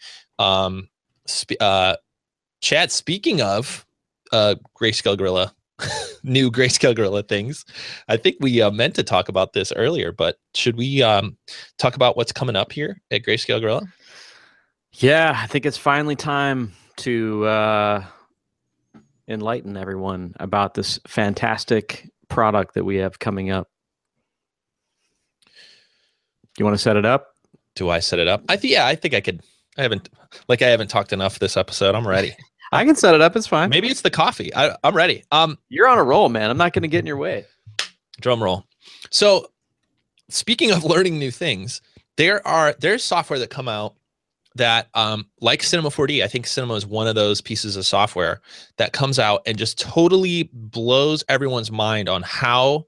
Chad, speaking of Grayscale Gorilla, new Grayscale Gorilla things, I think we meant to talk about this earlier, but should we talk about what's coming up here at Grayscale Gorilla? Yeah, I think it's finally time to enlighten everyone about this fantastic product that we have coming up. You want to set it up? Do I set it up? I think I could. I haven't talked enough this episode. I'm ready. I can set it up. It's fine. Maybe it's the coffee. I'm ready. You're on a roll, man. I'm not going to get in your way. Drum roll. So, speaking of learning new things, there's software that come out that, like Cinema 4D. I think Cinema is one of those pieces of software that comes out and just totally blows everyone's mind on how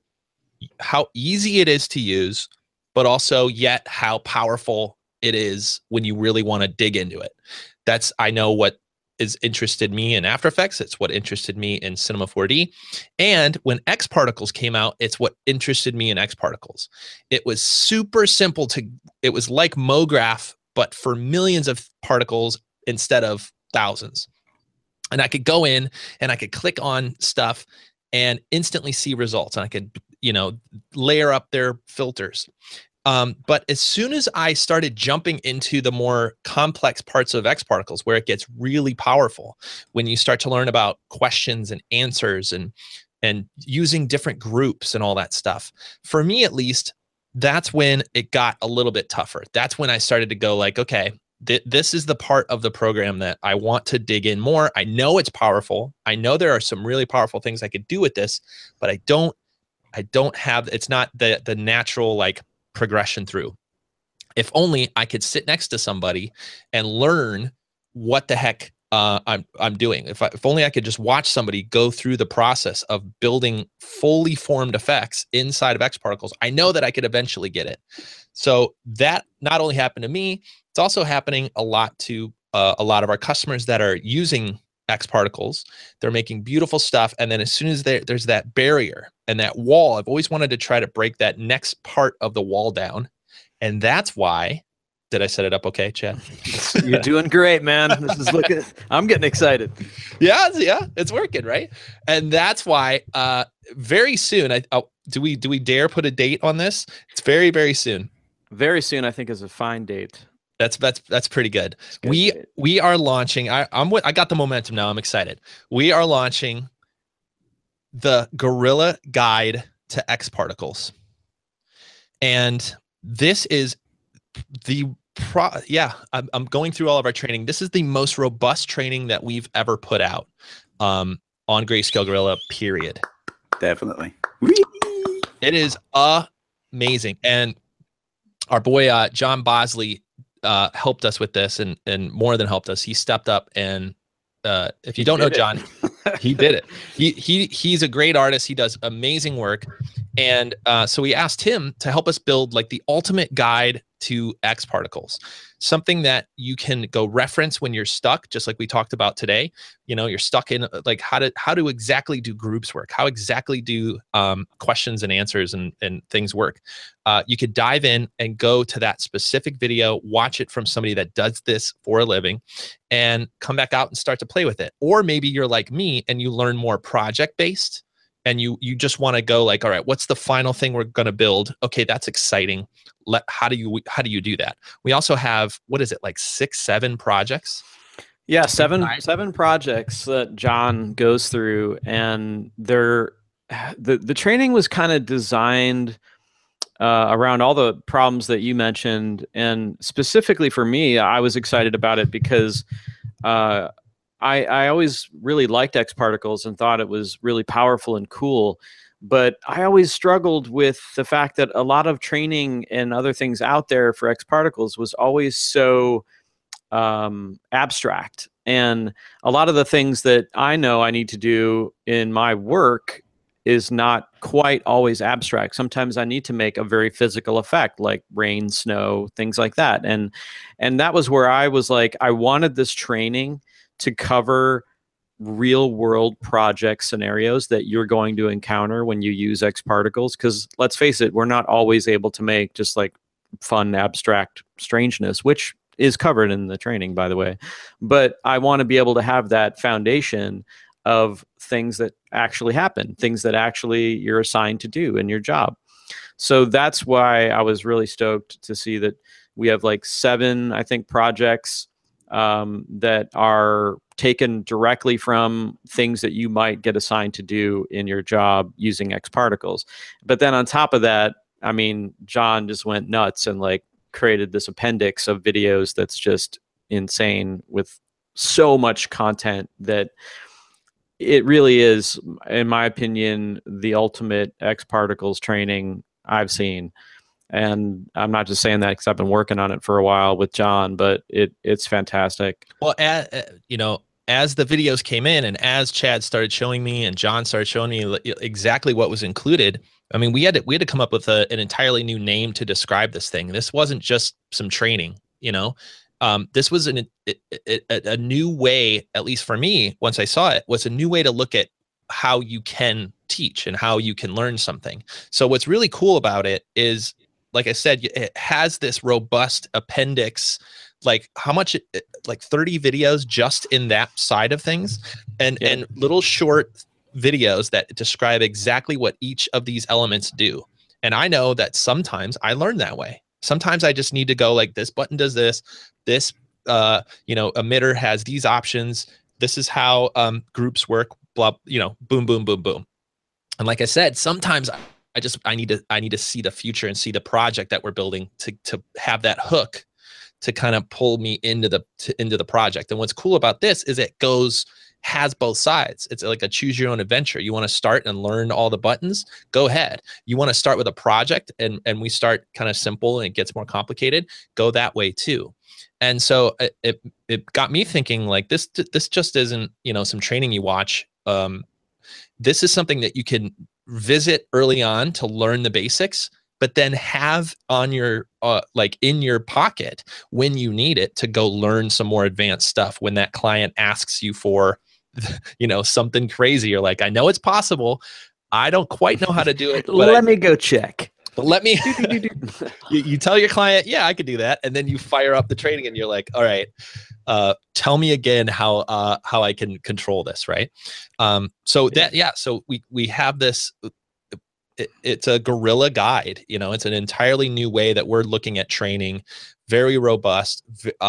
easy it is to use, but also yet how powerful it is when you really want to dig into it. I know what is interested me in After Effects. It's what interested me in Cinema 4D. And when X-Particles came out, it's what interested me in X-Particles. It was super simple it was like MoGraph, but for millions of particles instead of thousands. And I could go in and I could click on stuff and instantly see results. And I could, layer up their filters. But as soon as I started jumping into the more complex parts of X-Particles, where it gets really powerful, when you start to learn about questions and answers and using different groups and all that stuff, for me at least, that's when it got a little bit tougher. That's when I started to go like, okay, this is the part of the program that I want to dig in more. I know it's powerful. I know there are some really powerful things I could do with this, but I don't have, it's not the natural like progression through. If only I could sit next to somebody and learn what the heck I'm doing. If only I could just watch somebody go through the process of building fully formed effects inside of X-Particles, I know that I could eventually get it. So that not only happened to me, it's also happening a lot to a lot of our customers that are using X-Particles. They're making beautiful stuff, and then as soon as there's that barrier and that wall, I've always wanted to try to break that next part of the wall down, and that's why. Did I set it up okay, Chad? You're doing great, man. This is looking. I'm getting excited. Yeah, it's working, right? And that's why very soon. Do we dare put a date on this? It's very, very soon. Very soon, I think, is a fine date. That's pretty good. We are launching. I got the momentum now. I'm excited. We are launching the Gorilla Guide to X-Particles, and this is I'm going through all of our training. This is the most robust training that we've ever put out on Grayscale Gorilla, period. Definitely. It is amazing. And our boy, John Bosley, helped us with this and more than helped us. He stepped up, and if you don't know John, he did it. He's a great artist. He does amazing work. And so we asked him to help us build like the ultimate guide to X-Particles, something that you can go reference when you're stuck, just like we talked about today. You're stuck in like how to exactly do groups work, how exactly do questions and answers and things work. You could dive in and go to that specific video, watch it from somebody that does this for a living, and come back out and start to play with it. Or maybe you're like me and you learn more project-based, and you just want to go like, all right, what's the final thing we're going to build? Okay, that's exciting. How do you do that? We also have, what is it, like 6-7 projects? Yeah, seven projects that John goes through, and the training was kind of designed around all the problems that you mentioned, and specifically for me, I was excited about it because I always really liked X-Particles and thought it was really powerful and cool. But I always struggled with the fact that a lot of training and other things out there for X-Particles was always so abstract. And a lot of the things that I know I need to do in my work is not quite always abstract. Sometimes I need to make a very physical effect, like rain, snow, things like that. And that was where I was like, I wanted this training to cover real world project scenarios that you're going to encounter when you use X particles. Because let's face it, we're not always able to make just like fun, abstract strangeness, which is covered in the training, by the way. But I want to be able to have that foundation of things that actually happen, things that actually you're assigned to do in your job. So that's why I was really stoked to see that we have like 7, I think, projects that are taken directly from things that you might get assigned to do in your job using X particles. But then on top of that, I mean, John just went nuts and like created this appendix of videos that's just insane with so much content that it really is, in my opinion, the ultimate X particles training I've seen. And I'm not just saying that because I've been working on it for a while with John, but it's fantastic. Well, you know, as the videos came in and as Chad started showing me and John started showing me exactly what was included, I mean, we had to come up with an entirely new name to describe this thing. This wasn't just some training, you know. This was a new way, at least for me, once I saw it, was a new way to look at how you can teach and how you can learn something. So what's really cool about it is, like I said, it has this robust appendix, like how much, like 30 videos just in that side of things, and little short videos that describe exactly what each of these elements do. And I know that sometimes I learn that way. Sometimes I just need to go like, this button does this, you know, emitter has these options. This is how groups work, blah, you know, boom, boom, boom, boom. And like I said, sometimes I need to see the future and see the project that we're building to have that hook to kind of pull me into the project. And what's cool about this is it has both sides. It's like a choose your own adventure. You want to start and learn all the buttons, go ahead. You want to start with a project and we start kind of simple and it gets more complicated, go that way too. And so it got me thinking, like, this just isn't, you know, some training you watch. This is something that you can visit early on to learn the basics, but then have on your like in your pocket when you need it to go learn some more advanced stuff. When that client asks you for, you know, something crazy, you're like, I know it's possible, I don't quite know how to do it, let me go check. But let me, you tell your client, yeah, I could do that. And then you fire up the training and you're like, all right, tell me again how I can control this. Right. So we have this, it's a guerrilla guide, you know, it's an entirely new way that we're looking at training, very robust.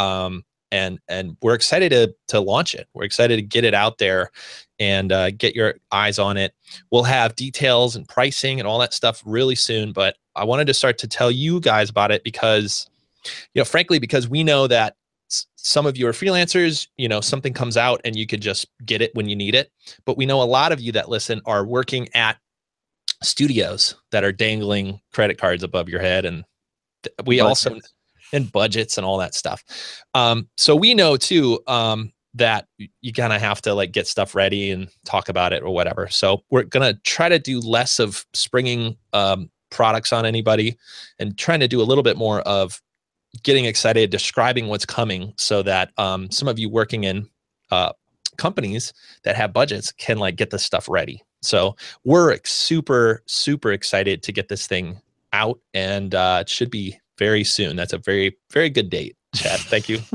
And we're excited to launch it. We're excited to get it out there and get your eyes on it. We'll have details and pricing and all that stuff really soon, but I wanted to start to tell you guys about it because, you know, frankly, because we know that some of you are freelancers, you know, something comes out and you could just get it when you need it. But we know a lot of you that listen are working at studios that are dangling credit cards above your head. And we also, and budgets and all that stuff. So we know too, that you kind of have to like get stuff ready and talk about it or whatever. So we're going to try to do less of springing products on anybody and trying to do a little bit more of getting excited, describing what's coming so that some of you working in companies that have budgets can like get this stuff ready. So we're super, super excited to get this thing out, and it should be very soon. That's a very, very good date, Chad. Thank you.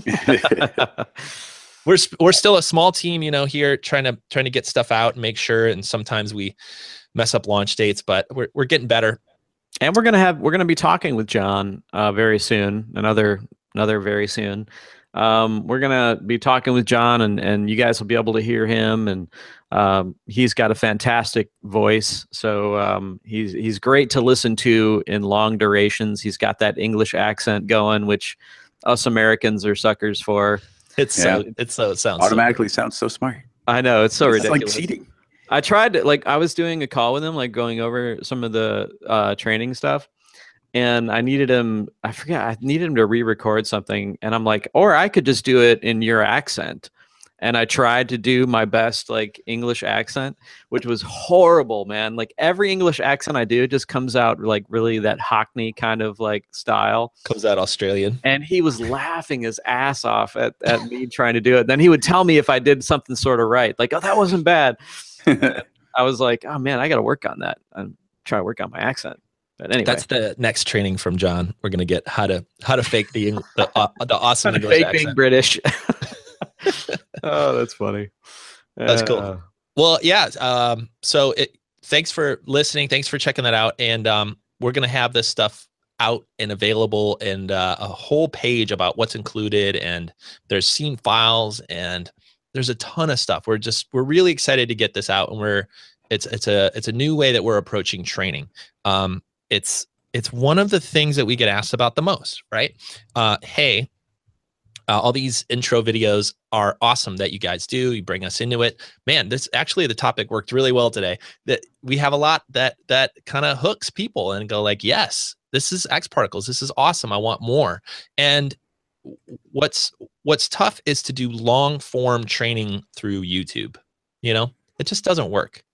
We're still a small team, you know, here trying to get stuff out and make sure. And sometimes we mess up launch dates, but we're getting better. And we're gonna be talking with John very soon. Another very soon. We're gonna be talking with John, and you guys will be able to hear him. And he's got a fantastic voice, so he's great to listen to in long durations. He's got that English accent going, which us Americans are suckers for. It sounds automatically sounds so smart. I know, it's so ridiculous. Like cheating. I tried to, like, I was doing a call with him, like going over some of the training stuff, and I needed him to re-record something, and I'm like, or I could just do it in your accent. and I tried to do my best like English accent, which was horrible, man. Like every English accent I do just comes out like really that Hockney kind of like style. Comes out Australian. And he was laughing his ass off at me trying to do it. Then he would tell me if I did something sort of right, like, oh, that wasn't bad. I was like, oh man, I got to work on that. I'm trying to work on my accent. But anyway, that's the next training from John. We're gonna get how to fake the awesome English fake accent. being British. Oh, that's funny. That's cool. Well, yeah. So thanks for listening. Thanks for checking that out. And we're gonna have this stuff out and available, and a whole page about what's included. And there's scene files, and there's a ton of stuff. We're really excited to get this out, and it's a new way that we're approaching training. It's one of the things that we get asked about the most, right? Hey, all these intro videos are awesome that you guys do. You bring us into it. Man, this actually, the topic worked really well today. That we have a lot that kind of hooks people and go like, yes, this is X Particles. This is awesome. I want more. And what's tough is to do long form training through YouTube. You know, it just doesn't work.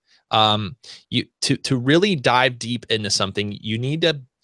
To really dive deep into something, you need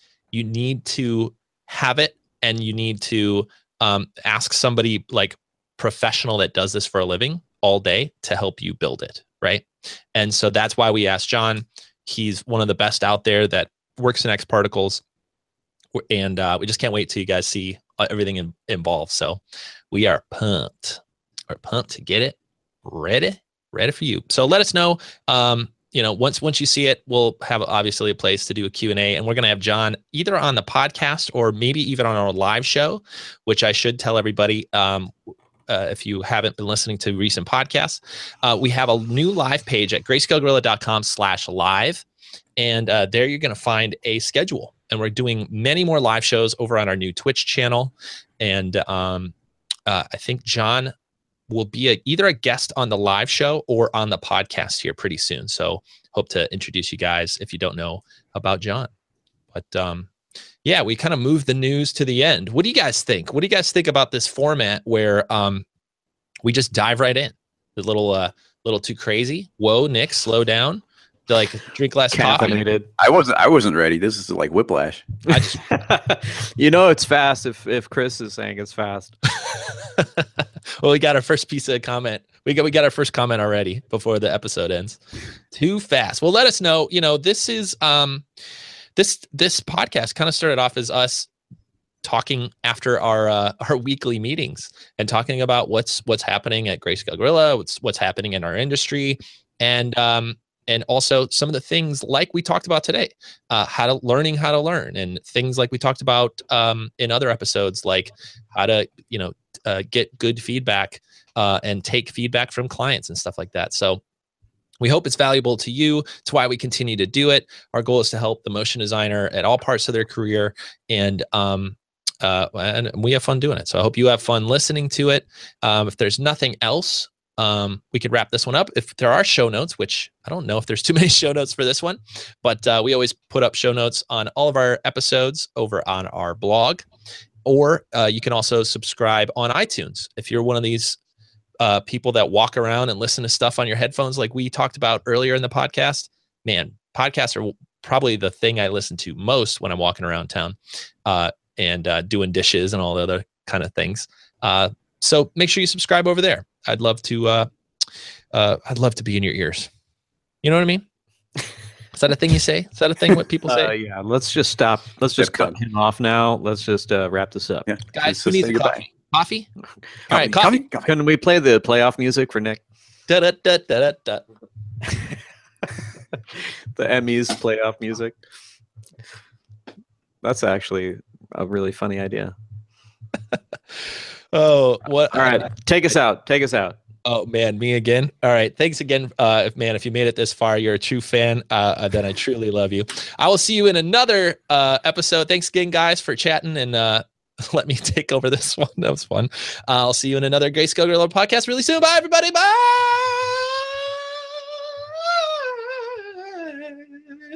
to have it, and you need to ask somebody like professional that does this for a living all day to help you build it, right? And so that's why we asked John. He's one of the best out there that works in X Particles, and we just can't wait till you guys see everything involved. So we are pumped. We're pumped to get it ready for you. So let us know. Once you see it, we'll have obviously a place to do a Q&A, and we're going to have John either on the podcast or maybe even on our live show, which I should tell everybody, if you haven't been listening to recent podcasts, we have a new live page at grayscalegorilla.com/live. And there you're going to find a schedule, and we're doing many more live shows over on our new Twitch channel. And I think John will be either a guest on the live show or on the podcast here pretty soon. So hope to introduce you guys if you don't know about John. But yeah, we kind of moved the news to the end. What do you guys think? What do you guys think about this format where we just dive right in? A little too crazy? Whoa, Nick, slow down. Like drink less coffee. I wasn't ready. This is like whiplash. It's fast if Chris is saying it's fast. Well, we got our first piece of comment. We got our first comment already before the episode ends. Too fast. Well, let us know. This is this podcast kind of started off as us talking after our weekly meetings and talking about what's happening at Grayscale Gorilla, what's happening in our industry, and also some of the things like we talked about today, learning how to learn, and things like we talked about in other episodes, like how to get good feedback and take feedback from clients and stuff like that. So we hope it's valuable to you. It's why we continue to do it. Our goal is to help the motion designer at all parts of their career, and we have fun doing it. So I hope you have fun listening to it. If there's nothing else, we could wrap this one up. If there are show notes, which I don't know if there's too many show notes for this one, but we always put up show notes on all of our episodes over on our blog, or you can also subscribe on iTunes. If you're one of these people that walk around and listen to stuff on your headphones, like we talked about earlier in the podcast, man, podcasts are probably the thing I listen to most when I'm walking around town and doing dishes and all the other kind of things. So make sure you subscribe over there. I'd love to be in your ears. You know what I mean? Is that a thing you say? Is that a thing what people say? Yeah, let's just stop. Let's just cut him off now. Let's just wrap this up. Yeah. Guys, who needs coffee? Coffee? All right, coffee. Can we play the playoff music for Nick? Da, da, da, da, da. The Emmys playoff music. That's actually a really funny idea. Oh, what? All right, take us out. Take us out. Oh man, me again. All right, thanks again. If you made it this far, you're a true fan. Then I truly love you. I will see you in another episode. Thanks again, guys, for chatting and let me take over this one. That was fun. I'll see you in another Grayscale Gorilla podcast really soon. Bye, everybody. Bye.